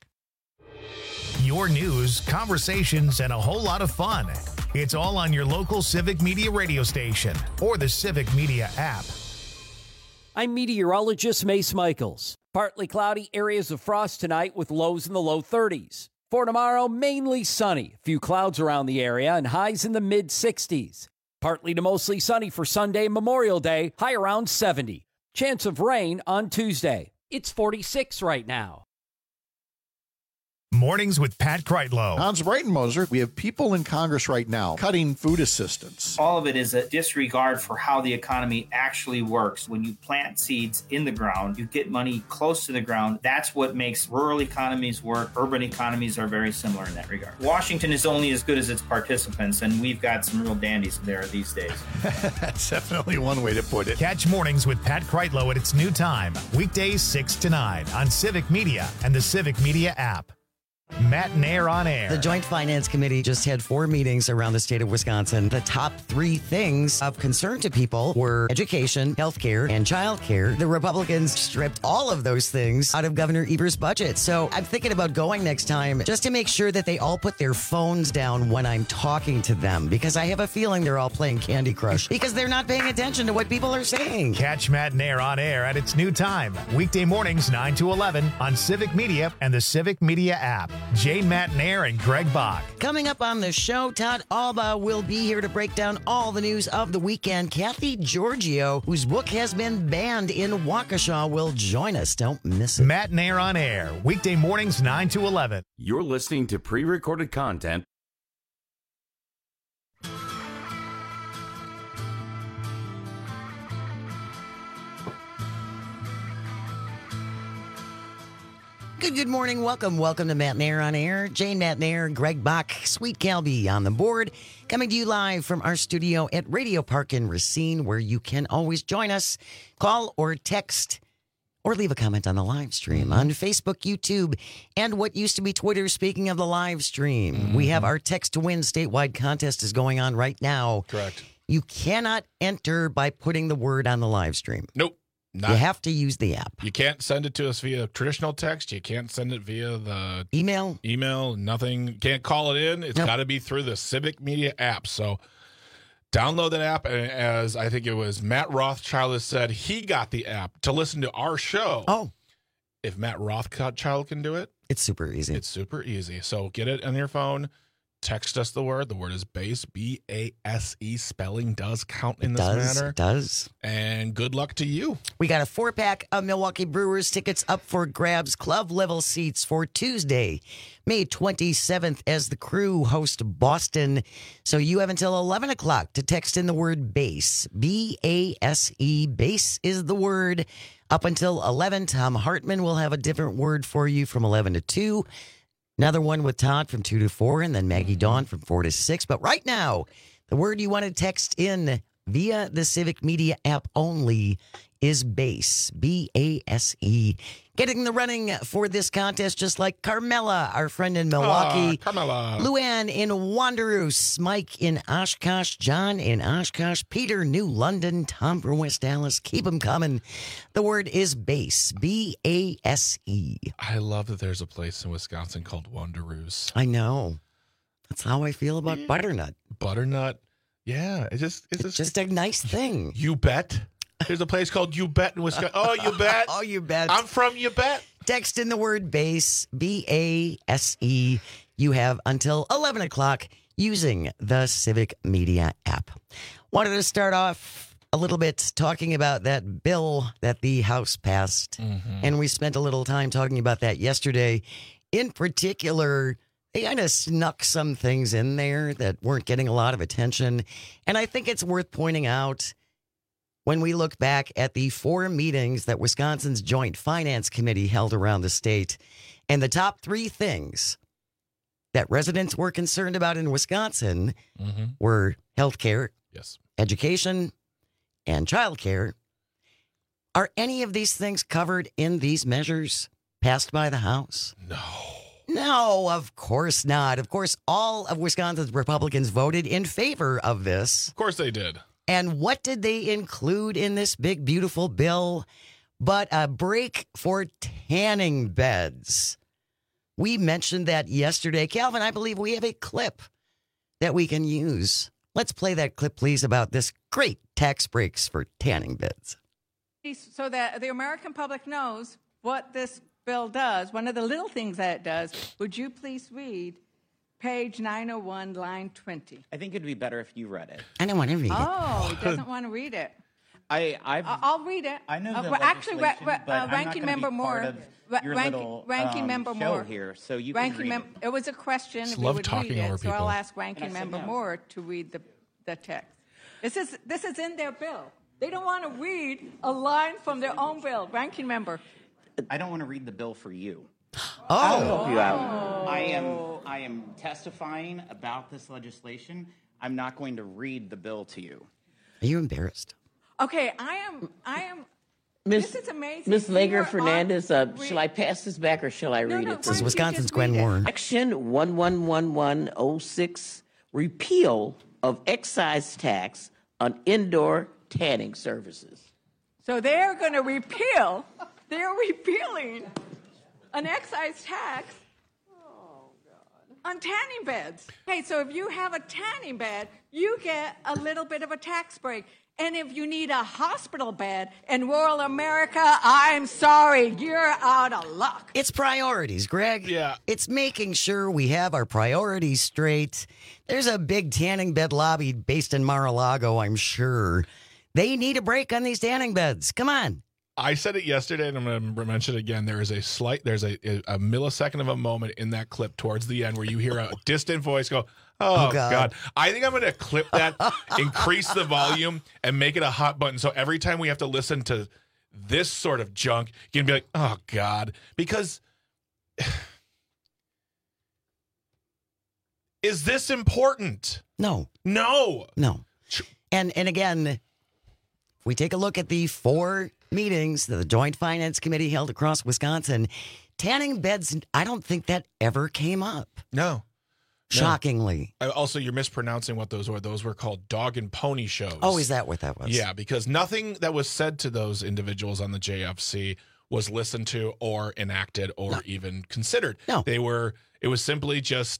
Your news, conversations, and a whole lot of fun. It's all on your local Civic Media radio station or the Civic Media app. I'm meteorologist Mace Michaels. Partly cloudy, areas of frost tonight with lows in the low 30s. For tomorrow, mainly sunny. A few clouds around the area and highs in the mid-60s. Partly to mostly sunny for Sunday, Memorial Day, high around 70. Chance of rain on Tuesday. It's 46 right now. Mornings with Pat Kreitlow. Hans Breitenmoser, we have people in Congress right now cutting food assistance. All of it is a disregard for how the economy actually works. When you plant seeds in the ground, you get money close to the ground. That's what makes rural economies work. Urban economies are very similar in that regard. Washington is only as good as its participants, and we've got some real dandies there these days. That's definitely one way to put it. Catch Mornings with Pat Kreitlow at its new time, weekdays 6 to 9 on Civic Media and the Civic Media app. Matt and Air on Air. The Joint Finance Committee just had 4 meetings around the state of Wisconsin. The top 3 things of concern to people were education, healthcare, and childcare. The Republicans stripped all of those things out of Governor Evers' budget. So I'm thinking about going next time just to make sure that they all put their phones down when I'm talking to them, because I have a feeling they're all playing Candy Crush because they're not paying attention to what people are saying. Catch Matt and Air on Air at its new time, weekday mornings 9 to 11 on Civic Media and the Civic Media app. Jane Matt and Air and Greg Bach. Coming up on the show, Todd Alba will be here to break down all the news of the weekend. Kathy Giorgio, whose book has been banned in Waukesha, will join us. Don't miss it. Matt and Air on Air, weekday mornings 9 to 11. You're listening to pre-recorded content. Good morning. Welcome to Matt and Air on Air. Jane, Matt and Air, Greg Bach, Sweet Calby on the board. Coming to you live from our studio at Radio Park in Racine, where you can always join us. Call or text or leave a comment on the live stream on Facebook, YouTube, and what used to be Twitter. Speaking of the live stream, we have our Text to Win statewide contest is going on right now. Correct. You cannot enter by putting the word on the live stream. Nope. You have to use the app. You can't send it to us via traditional text. You can't send it via the email. Nothing. You can't call it in. It's got to be through the Civic Media app. So download that app. And as I think it was Matt Rothschild has said, he got the app to listen to our show. Oh. If Matt Rothschild can do it, it's super easy. It's super easy. So get it on your phone. Text us the word. The word is BASE, B-A-S-E. Spelling does count in this matter. It does. And good luck to you. We got a 4-pack of Milwaukee Brewers tickets up for grabs. Club level seats for Tuesday, May 27th, as the Crew host Boston. So you have until 11 o'clock to text in the word BASE, B-A-S-E. BASE is the word. Up until 11, Tom Hartman will have a different word for you from 11 to 2. Another one with Todd from 2 to 4, and then Maggie Dawn from 4 to 6. But right now, the word you want to text in via the Civic Media app only is BASE, B-A-S-E. Getting the running for this contest, just like Carmela, our friend in Milwaukee. Carmela. Luann in Wanderers. Mike in Oshkosh. John in Oshkosh. Peter, New London. Tom from West Dallas. Keep them coming. The word is BASE, B-A-S-E. I love that there's a place in Wisconsin called Wanderers. I know. That's how I feel about butternut. Butternut. Yeah. It's just a nice thing. You bet. There's a place called You Bet in Wisconsin. Oh, you bet. Oh, you bet. I'm from You Bet. Text in the word BASE, B-A-S-E. You have until 11 o'clock using the Civic Media app. Wanted to start off a little bit talking about that bill that the House passed. And we spent a little time talking about that yesterday. In particular, they kind of snuck some things in there that weren't getting a lot of attention. And I think it's worth pointing out, when we look back at the 4 meetings that Wisconsin's Joint Finance Committee held around the state, and the top 3 things that residents were concerned about in Wisconsin were healthcare, education, and childcare. Are any of these things covered in these measures passed by the House? No, of course not. Of course, all of Wisconsin's Republicans voted in favor of this. Of course they did. And what did they include in this big, beautiful bill but a break for tanning beds? We mentioned that yesterday. Calvin, I believe we have a clip that we can use. Let's play that clip, please, about this great tax breaks for tanning beds. So that the American public knows what this bill does, one of the little things that it does, would you please read page 901, line 20. I think it'd be better if you read it. I don't want to read it. Oh, he doesn't want to read it. I'll read it. I know the actually, ranking member Moore. Ranking member Moore here, so you ranking can read it. It was a question. Just love talking over people. So I'll ask ranking member Moore to read the text. This is in their bill. They don't want to read a line from their own bill. Ranking member. I don't want to read the bill for you. I'll help you out. I am testifying about this legislation. I'm not going to read the bill to you. Are you embarrassed? Okay, I am This is amazing. Miss Lager Fernandez, shall I pass this back or shall I read it? This is Wisconsin's Gwen Moore. Section 111106, repeal of excise tax on indoor tanning services. So they're going to repealing an excise tax on tanning beds. Hey, so if you have a tanning bed, you get a little bit of a tax break. And if you need a hospital bed in rural America, I'm sorry, you're out of luck. It's priorities, Greg. Yeah. It's making sure we have our priorities straight. There's a big tanning bed lobby based in Mar-a-Lago, I'm sure. They need a break on these tanning beds. Come on. I said it yesterday, and I'm going to mention it again. There's a millisecond of a moment in that clip towards the end where you hear a distant voice go, oh, God. I think I'm going to clip that, increase the volume, and make it a hot button. So every time we have to listen to this sort of junk, you can be like, oh, God. Because is this important? No. No. And again, if we take a look at the 4 meetings that the Joint Finance Committee held across Wisconsin, tanning beds, I don't think that ever came up. No. Shockingly. Also, you're mispronouncing what those were. Those were called dog and pony shows. Oh, is that what that was? Yeah, because nothing that was said to those individuals on the JFC was listened to or enacted or even considered. No. It was simply just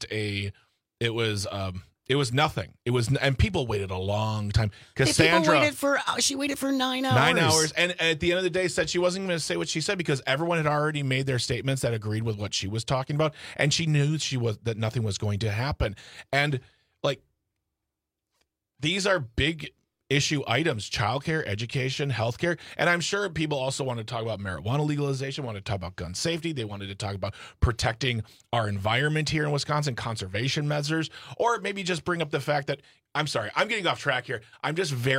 it was nothing. And people waited a long time. Cassandra, she waited for 9 hours. 9 hours. And at the end of the day said she wasn't going to say what she said because everyone had already made their statements that agreed with what she was talking about. And she knew that nothing was going to happen. And these are big issue items: childcare, education, healthcare. And I'm sure people also want to talk about marijuana legalization, want to talk about gun safety. They wanted to talk about protecting our environment here in Wisconsin, conservation measures, or maybe just bring up the fact that, I'm sorry, I'm getting off track here. I'm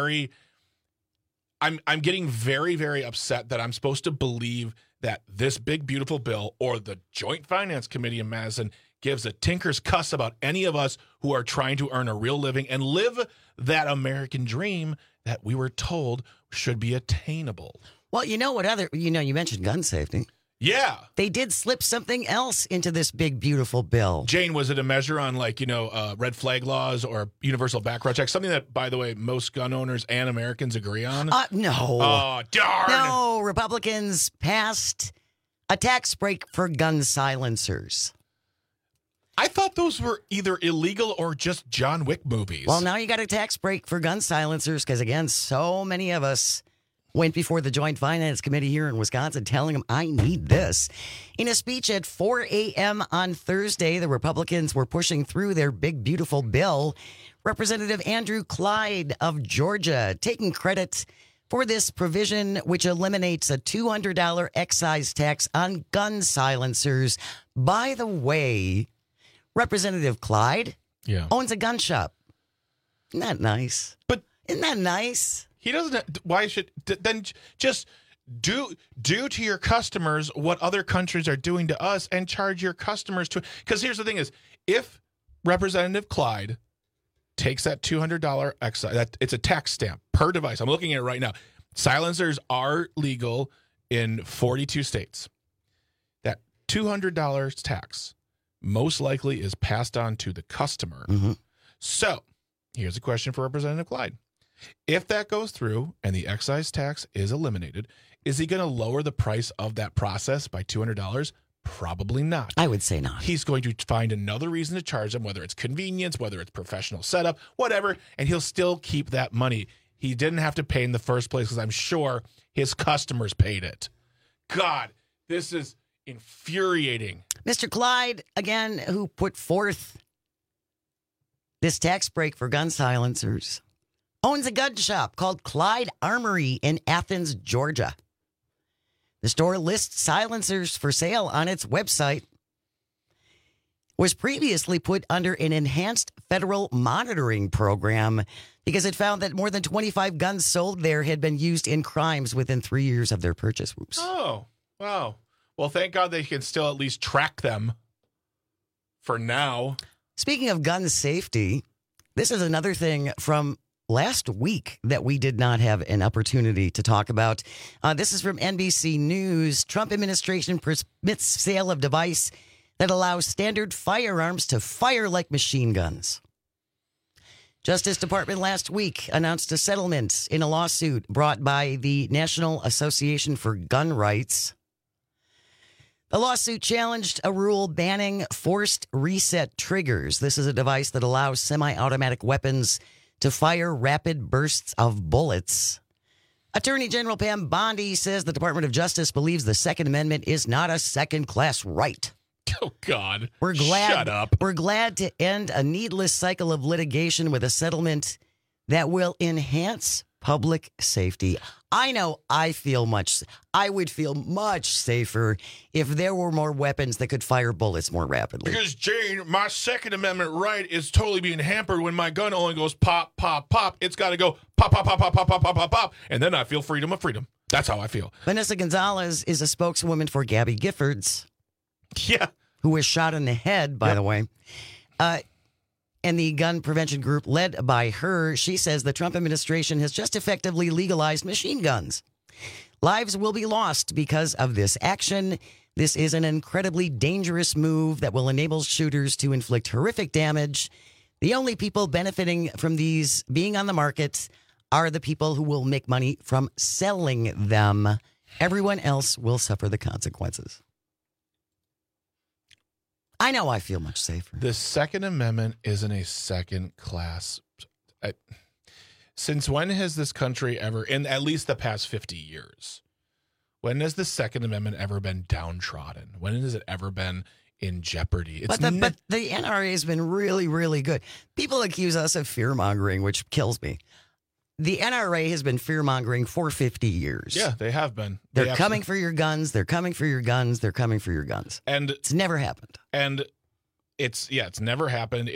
getting very, very upset that I'm supposed to believe that this big, beautiful bill or the Joint Finance Committee in Madison gives a tinker's cuss about any of us who are trying to earn a real living and live that American dream that we were told should be attainable. Well, you mentioned gun safety. Yeah. They did slip something else into this big, beautiful bill. Jane, was it a measure on red flag laws or universal background check? Something that, by the way, most gun owners and Americans agree on? No. Oh, darn. No, Republicans passed a tax break for gun silencers. I thought those were either illegal or just John Wick movies. Well, now you got a tax break for gun silencers because, again, so many of us went before the Joint Finance Committee here in Wisconsin telling them, I need this. In a speech at 4 a.m. on Thursday, the Republicans were pushing through their big, beautiful bill. Representative Andrew Clyde of Georgia taking credit for this provision, which eliminates a $200 excise tax on gun silencers. By the way, Representative Clyde owns a gun shop. Isn't that nice? But isn't that nice? He doesn't. Why should then just do to your customers what other countries are doing to us and charge your customers to? Because here's the thing: is if Representative Clyde takes that $200 excise, it's a tax stamp per device. I'm looking at it right now. Silencers are legal in 42 states. That $200 tax most likely is passed on to the customer. Mm-hmm. So here's a question for Representative Clyde. If that goes through and the excise tax is eliminated, is he going to lower the price of that process by $200? Probably not. I would say not. He's going to find another reason to charge them, whether it's convenience, whether it's professional setup, whatever, and he'll still keep that money. He didn't have to pay in the first place because I'm sure his customers paid it. God, this is infuriating. Mr. Clyde, again, who put forth this tax break for gun silencers, owns a gun shop called Clyde Armory in Athens, Georgia. The store lists silencers for sale on its website. Was previously put under an enhanced federal monitoring program because it found that more than 25 guns sold there had been used in crimes within 3 years of their purchase. Oops. Oh, wow. Well, thank God they can still at least track them for now. Speaking of gun safety, this is another thing from last week that we did not have an opportunity to talk about. This is from NBC News. Trump administration permits sale of device that allows standard firearms to fire like machine guns. Justice Department last week announced a settlement in a lawsuit brought by the National Association for Gun Rights. The lawsuit challenged a rule banning forced reset triggers. This is a device that allows semi-automatic weapons to fire rapid bursts of bullets. Attorney General Pam Bondi says the Department of Justice believes the Second Amendment is not a second-class right. Oh, God. Shut up. We're glad to end a needless cycle of litigation with a settlement that will enhance public safety. I know I would feel much safer if there were more weapons that could fire bullets more rapidly. Because, Jane, my Second Amendment right is totally being hampered when my gun only goes pop, pop, pop. It's got to go pop, pop, pop, pop, pop, pop, pop, pop, pop. And then I feel freedom of freedom. That's how I feel. Vanessa Gonzalez is a spokeswoman for Gabby Giffords. Yeah. Who was shot in the head, by the way. And the gun prevention group led by her, she says the Trump administration has just effectively legalized machine guns. Lives will be lost because of this action. This is an incredibly dangerous move that will enable shooters to inflict horrific damage. The only people benefiting from these being on the market are the people who will make money from selling them. Everyone else will suffer the consequences. I know I feel much safer. The Second Amendment isn't a second class. Since when has this country ever, in at least the past 50 years, when has the Second Amendment ever been downtrodden? When has it ever been in jeopardy? But the NRA has been really, really good. People accuse us of fear-mongering, which kills me. The NRA has been fear-mongering for 50 years. Yeah, they have been. They're coming for your guns. They're coming for your guns. They're coming for your guns. And it's never happened. And it's never happened.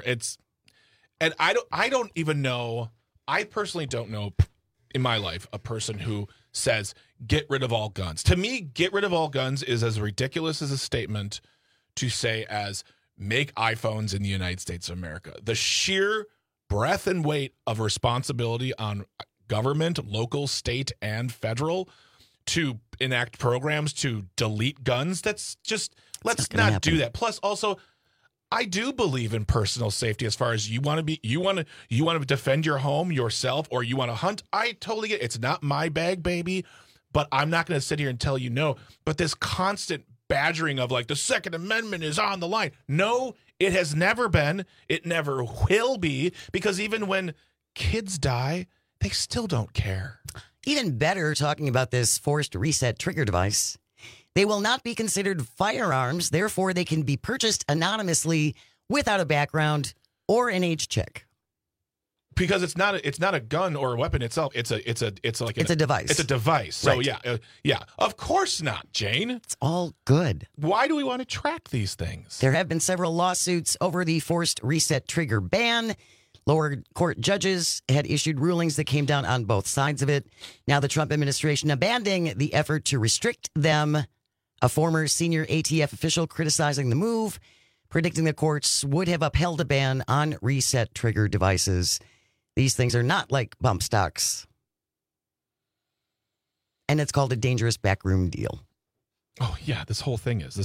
And I don't even know. I personally don't know in my life a person who says, get rid of all guns. To me, get rid of all guns is as ridiculous as a statement to say as make iPhones in the United States of America. The sheer breadth and weight of responsibility on government, local, state, and federal to enact programs to delete guns. That's just, let's not do that. Plus, also, I do believe in personal safety as far as you want to defend your home yourself or you want to hunt. I totally get it. It's not my bag, baby, but I'm not going to sit here and tell you no. But this constant badgering of like the Second Amendment is on the line. No, it has never been. It never will be, because even when kids die, they still don't care. Even better, talking about this forced reset trigger device, they will not be considered firearms. Therefore, they can be purchased anonymously without a background or an age check. Because it's not a gun or a weapon itself. It's a device. It's a device. So right. Yeah. Of course not, Jane. It's all good. Why do we want to track these things? There have been several lawsuits over the forced reset trigger ban. Lower court judges had issued rulings that came down on both sides of it. Now the Trump administration abandoning the effort to restrict them. A former senior ATF official criticizing the move, predicting the courts would have upheld a ban on reset trigger devices. These things are not like bump stocks. And it's called a dangerous backroom deal. Oh, yeah, this whole thing is.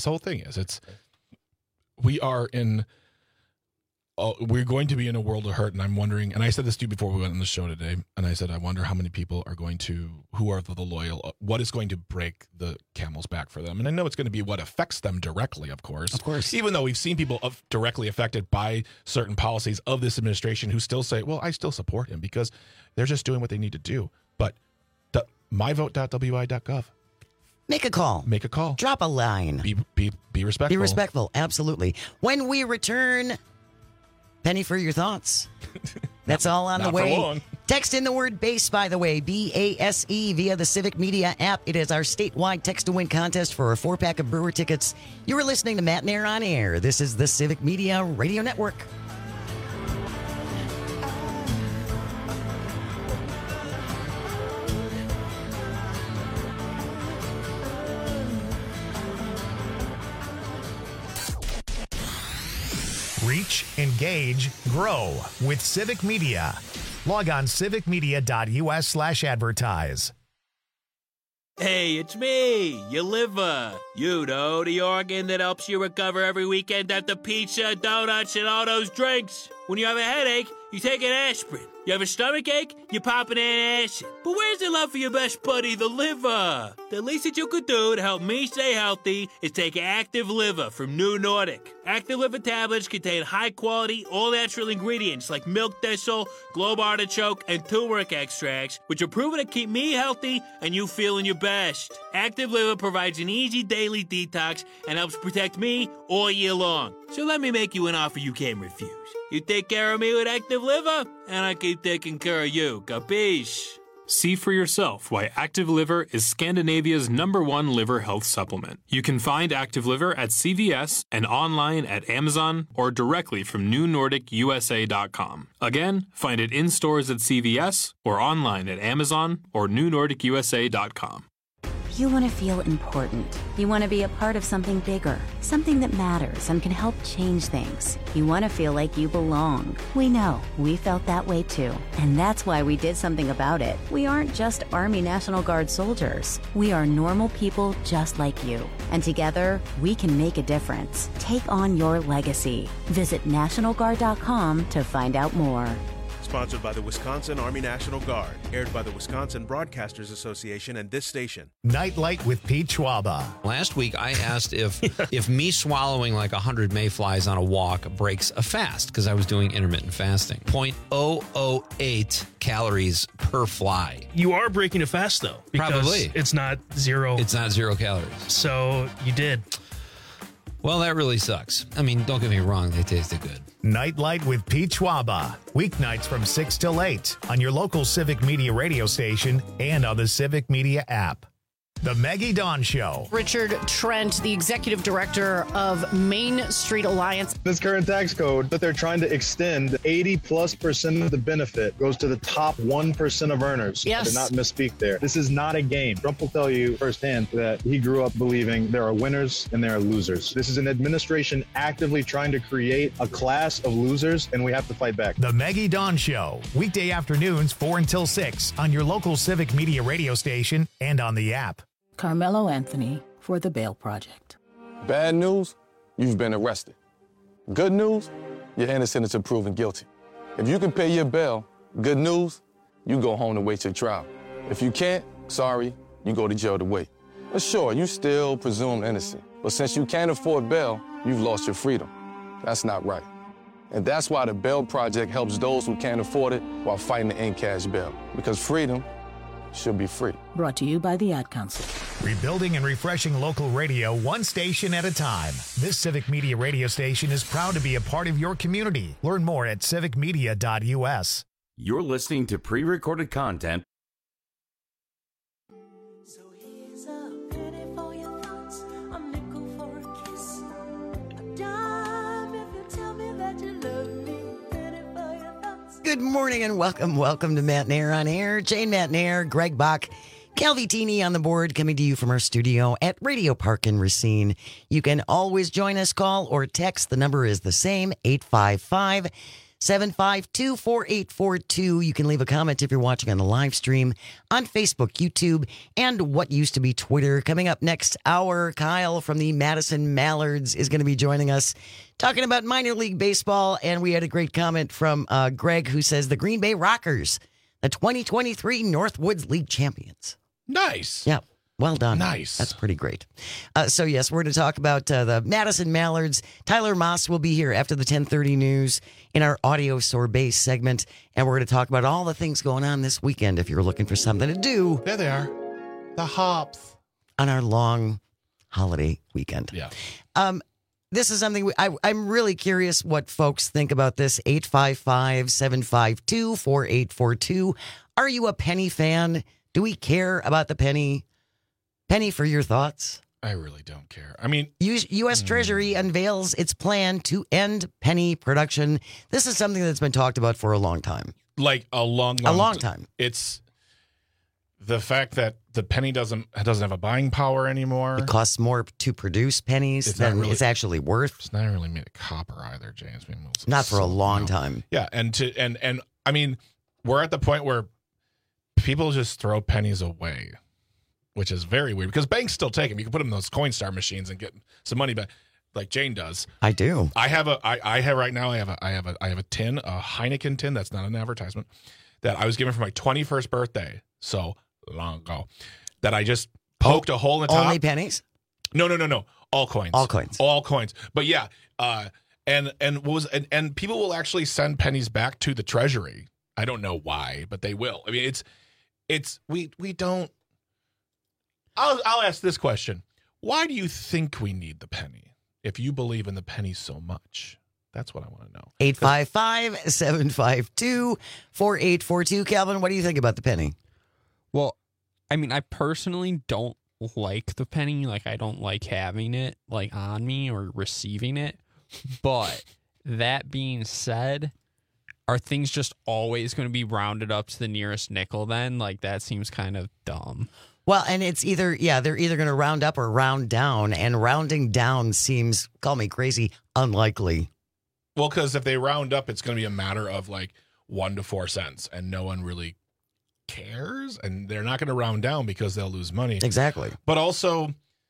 We're going to be in a world of hurt, and I'm wondering, and I said this to you before we went on the show today, and I said, I wonder how many people are who are the loyal, what is going to break the camel's back for them. And I know it's going to be what affects them directly, of course. Of course. Even though we've seen people directly affected by certain policies of this administration who still say, well, I still support him because they're just doing what they need to do. But myvote.wi.gov. Make a call. Drop a line. Be respectful. Be respectful. Absolutely. When we return, penny for your thoughts. That's all on the way. Text in the word BASE, by the way, BASE, via the Civic Media app. It is our statewide text-to-win contest for a 4-pack of Brewer tickets. You are listening to Matt and Air on Air. This is the Civic Media Radio Network. Reach, engage, grow with Civic Media. Log on civicmedia.us/advertise. Hey, it's me, your liver. You know, the organ that helps you recover every weekend after pizza, donuts, and all those drinks. When you have a headache, you take an aspirin. You have a stomach ache, you pop an antacid. But where's the love for your best buddy, the liver? The least that you could do to help me stay healthy is take Active Liver from New Nordic. Active Liver tablets contain high-quality, all-natural ingredients like milk thistle, globe artichoke, and turmeric extracts, which are proven to keep me healthy and you feeling your best. Active Liver provides an easy daily detox and helps protect me all year long. So let me make you an offer you can't refuse. You take care of me with Active Liver, and I keep taking care of you. Capiche? See for yourself why Active Liver is Scandinavia's #1 liver health supplement. You can find Active Liver at CVS and online at Amazon or directly from NewNordicUSA.com. Again, find it in stores at CVS or online at Amazon or NewNordicUSA.com. You want to feel important. You want to be a part of something bigger, something that matters and can help change things. You want to feel like you belong. We know. We felt that way too. And that's why we did something about it. We aren't just Army National Guard soldiers. We are normal people just like you. And together, we can make a difference. Take on your legacy. Visit NationalGuard.com to find out more. Sponsored by the Wisconsin Army National Guard. Aired by the Wisconsin Broadcasters Association and this station. Nightlight with Pete Schwaba. Last week, I asked if me swallowing like 100 mayflies on a walk breaks a fast, because I was doing intermittent fasting. 0.008 calories per fly. You are breaking a fast, though. Because Probably. It's not zero. It's not 0 calories. So you did. Well, that really sucks. I mean, don't get me wrong. They tasted good. Nightlight with Pete Schwaba. Weeknights from 6 till 8 on your local Civic Media radio station and on the Civic Media app. The Maggie Dawn Show. Richard Trent, the executive director of Main Street Alliance. This current tax code that they're trying to extend, 80+% of the benefit goes to the top 1% of earners. Yes. I did not misspeak there. This is not a game. Trump will tell you firsthand that he grew up believing there are winners and there are losers. This is an administration actively trying to create a class of losers, and we have to fight back. The Maggie Dawn Show. Weekday afternoons 4 until 6 on your local Civic Media radio station and on the app. Carmelo Anthony for the Bail Project. Bad news, you've been arrested. Good news, you're innocent until proven guilty. If you can pay your bail, good news, you go home to wait your trial. If you can't, sorry, you go to jail to wait. But sure, you still presumed innocent. But since you can't afford bail, you've lost your freedom. That's not right. And that's why the Bail Project helps those who can't afford it while fighting to end cash bail. Because freedom should be free. Brought to you by the Ad Council. Rebuilding and refreshing local radio one station at a time. This Civic Media radio station is proud to be a part of your community. Learn more at civicmedia.us. You're listening to pre-recorded content. Good morning and welcome to Matt Nair on Air. Jane Matt Nair, Greg Bach, Calvi Tini on the board, coming to you from our studio at Radio Park in Racine. You can always join us, call or text. The number is the same, 855-752-4842. You can leave a comment if you're watching on the live stream on Facebook, YouTube, and what used to be Twitter. Coming up next hour, Kyle from the Madison Mallards is going to be joining us, talking about minor league baseball. And we had a great comment from Greg, who says the Green Bay Rockers, the 2023 Northwoods League champions. Nice. Yeah. Well done. Nice. That's pretty great. So, yes, we're going to talk about the Madison Mallards. Tyler Moss will be here after the 10:30 news in our audio sorbet segment. And we're going to talk about all the things going on this weekend if you're looking for something to do. There they are. The hops. On our long holiday weekend. Yeah. This is something I'm really curious what folks think about this. 855-752-4842. Are you a penny fan? Do we care about the penny? Penny, for your thoughts? I really don't care. I mean, U.S. Treasury unveils its plan to end penny production. This is something that's been talked about for a long time. Like a long time. It's the fact that the penny doesn't have a buying power anymore. It costs more to produce pennies than it's actually worth. It's not really made of copper either, James. Not for a long time. Yeah, and I mean, we're at the point where people just throw pennies away, which is very weird because banks still take them. You can put them in those Coinstar machines and get some money back, like Jane does. I do. I have a tin, a Heineken tin. That's not an advertisement. That I was given for my 21st birthday, so long ago. That I just poked a hole in the top. Only pennies? No. All coins. All coins. But yeah, and people will actually send pennies back to the Treasury. I don't know why, but they will. I mean, we don't. I'll ask this question: why do you think we need the penny? If you believe in the penny so much, that's what I want to know. 855-752-4842. Calvin, what do you think about the penny? Well, I mean, I personally don't like the penny. Like, I don't like having it like on me or receiving it. But that being said, are things just always going to be rounded up to the nearest nickel then? Like, that seems kind of dumb. Well, and it's they're either going to round up or round down, and rounding down seems, call me crazy, unlikely. Well, because if they round up, it's going to be a matter of like 1 to 4 cents, and no one really cares, and they're not going to round down because they'll lose money. Exactly. But also,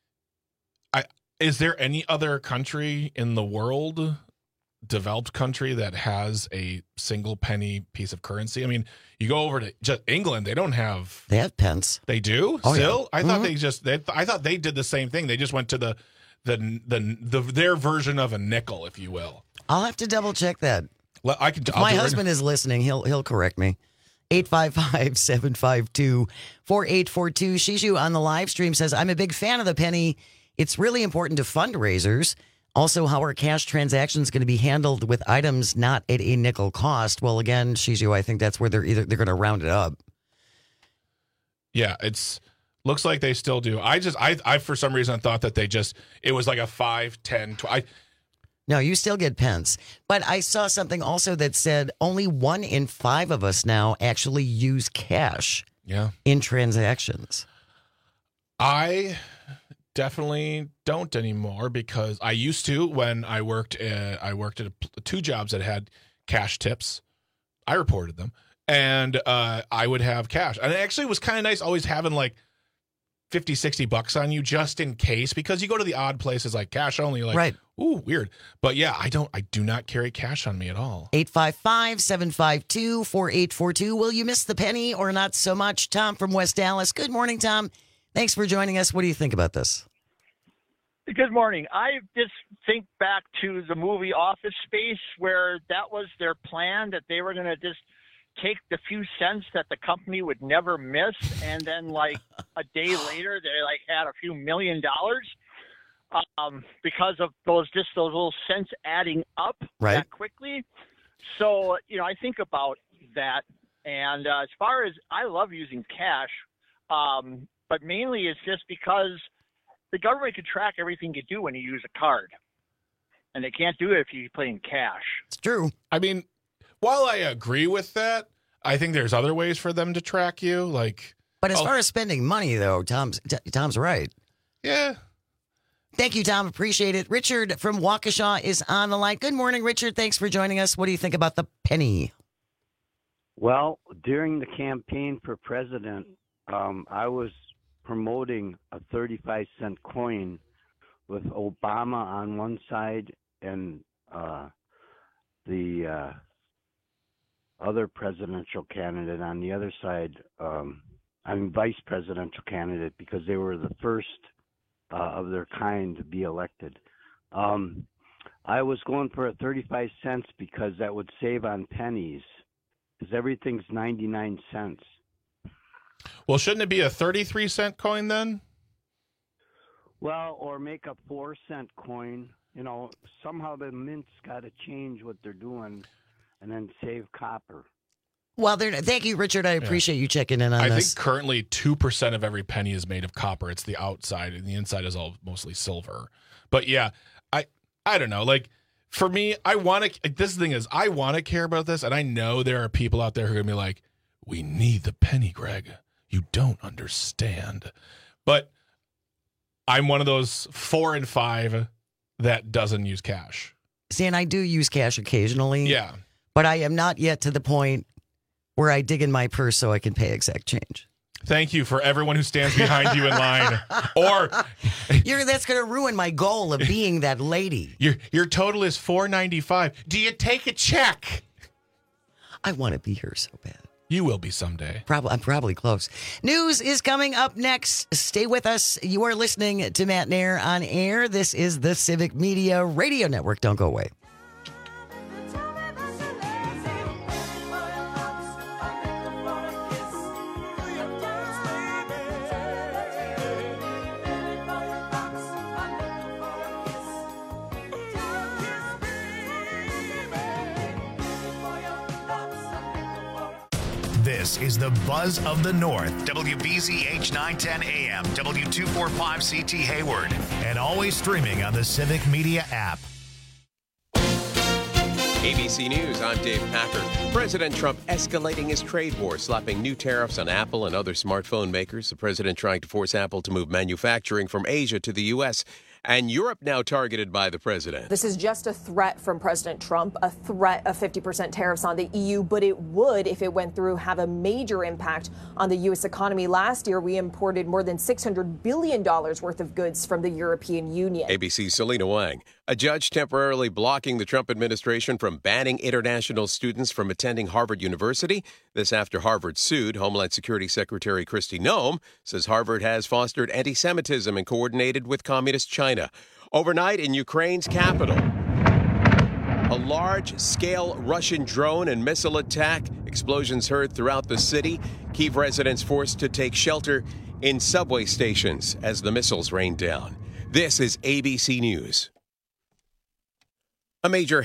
is there any other country in the world, developed country, that has a single penny piece of currency? I mean, you go over to just England, they don't have. They have pence. They do oh, still. Yeah. I thought I thought they did the same thing. They just went to their version of a nickel, if you will. I'll have to double check that. Well, if my husband is listening, he'll correct me. 855-752-4842. Shishu on the live stream says, I'm a big fan of the penny. It's really important to fundraisers. Also, how are cash transactions going to be handled with items not at a nickel cost? Well, again, Shizu, I think that's where they're going to round it up. Yeah, looks like they still do. I for some reason thought that it was like a 5, 10, 20. No, you still get pence. But I saw something also that said only 1 in 5 of us now actually use cash in transactions. I definitely don't anymore because I used to when I worked at 2 jobs that had cash tips. I reported them, and I would have cash. And it actually was kind of nice always having like $50-$60 on you just in case, because you go to the odd places like cash only, like, right. Ooh, weird. But yeah, I do not carry cash on me at all. 855-752-4842. Will you miss the penny or not so much? Tom from West Dallas. Good morning, Tom. Thanks for joining us. What do you think about this? Good morning. I just think back to the movie Office Space, where that was their plan, that they were going to just take the few cents that the company would never miss, and then like a day later they like had a few $1 million because of those little cents adding up that quickly. So, I think about that, and as far as I love using cash, but mainly it's just because the government can track everything you do when you use a card, and they can't do it if you play in cash. It's true. I mean, while I agree with that, I think there's other ways for them to track you. But as far as spending money, though, Tom's right. Yeah. Thank you, Tom. Appreciate it. Richard from Waukesha is on the line. Good morning, Richard. Thanks for joining us. What do you think about the penny? Well, during the campaign for president, I was promoting a 35-cent coin with Obama on one side and the other presidential candidate on the other side. Vice presidential candidate, because they were the first of their kind to be elected. I was going for a 35 cents because that would save on pennies, because everything's 99 cents. Well, shouldn't it be a 33-cent coin then? Well, or make a 4-cent coin. Somehow the mint's got to change what they're doing and then save copper. Well, thank you, Richard. I appreciate you checking in on this. I think currently 2% of every penny is made of copper. It's the outside, and the inside is all mostly silver. But yeah, I don't know. Like, for me, I want to. This thing is, I want to care about this, and I know there are people out there who are gonna be like, "We need the penny, Greg. You don't understand." But I'm one of those 4 and 5 that doesn't use cash. See, and I do use cash occasionally. Yeah. But I am not yet to the point where I dig in my purse so I can pay exact change. Thank you for everyone who stands behind you in line. Or that's going to ruin my goal of being that lady. Your total is $4.95. Do you take a check? I want to be here so bad. You will be someday. I'm probably close. News is coming up next. Stay with us. You are listening to Matt Nair on air. This is the Civic Media Radio Network. Don't go away. This is the Buzz of the North, WBZH 910 AM, W245CT Hayward, and always streaming on the Civic Media app. ABC News, I'm Dave Packer. President Trump escalating his trade war, slapping new tariffs on Apple and other smartphone makers. The president trying to force Apple to move manufacturing from Asia to the U.S., and Europe now targeted by the president. This is just a threat from President Trump, a threat of 50% tariffs on the EU, but it would, if it went through, have a major impact on the U.S. economy. Last year, we imported more than $600 billion worth of goods from the European Union. ABC's Selena Wang. A judge temporarily blocking the Trump administration from banning international students from attending Harvard University. This after Harvard sued. Homeland Security Secretary Kristi Noem says Harvard has fostered anti-Semitism and coordinated with Communist China. Overnight in Ukraine's capital, a large-scale Russian drone and missile attack. Explosions heard throughout the city. Kyiv residents forced to take shelter in subway stations as the missiles rained down. This is ABC News. A major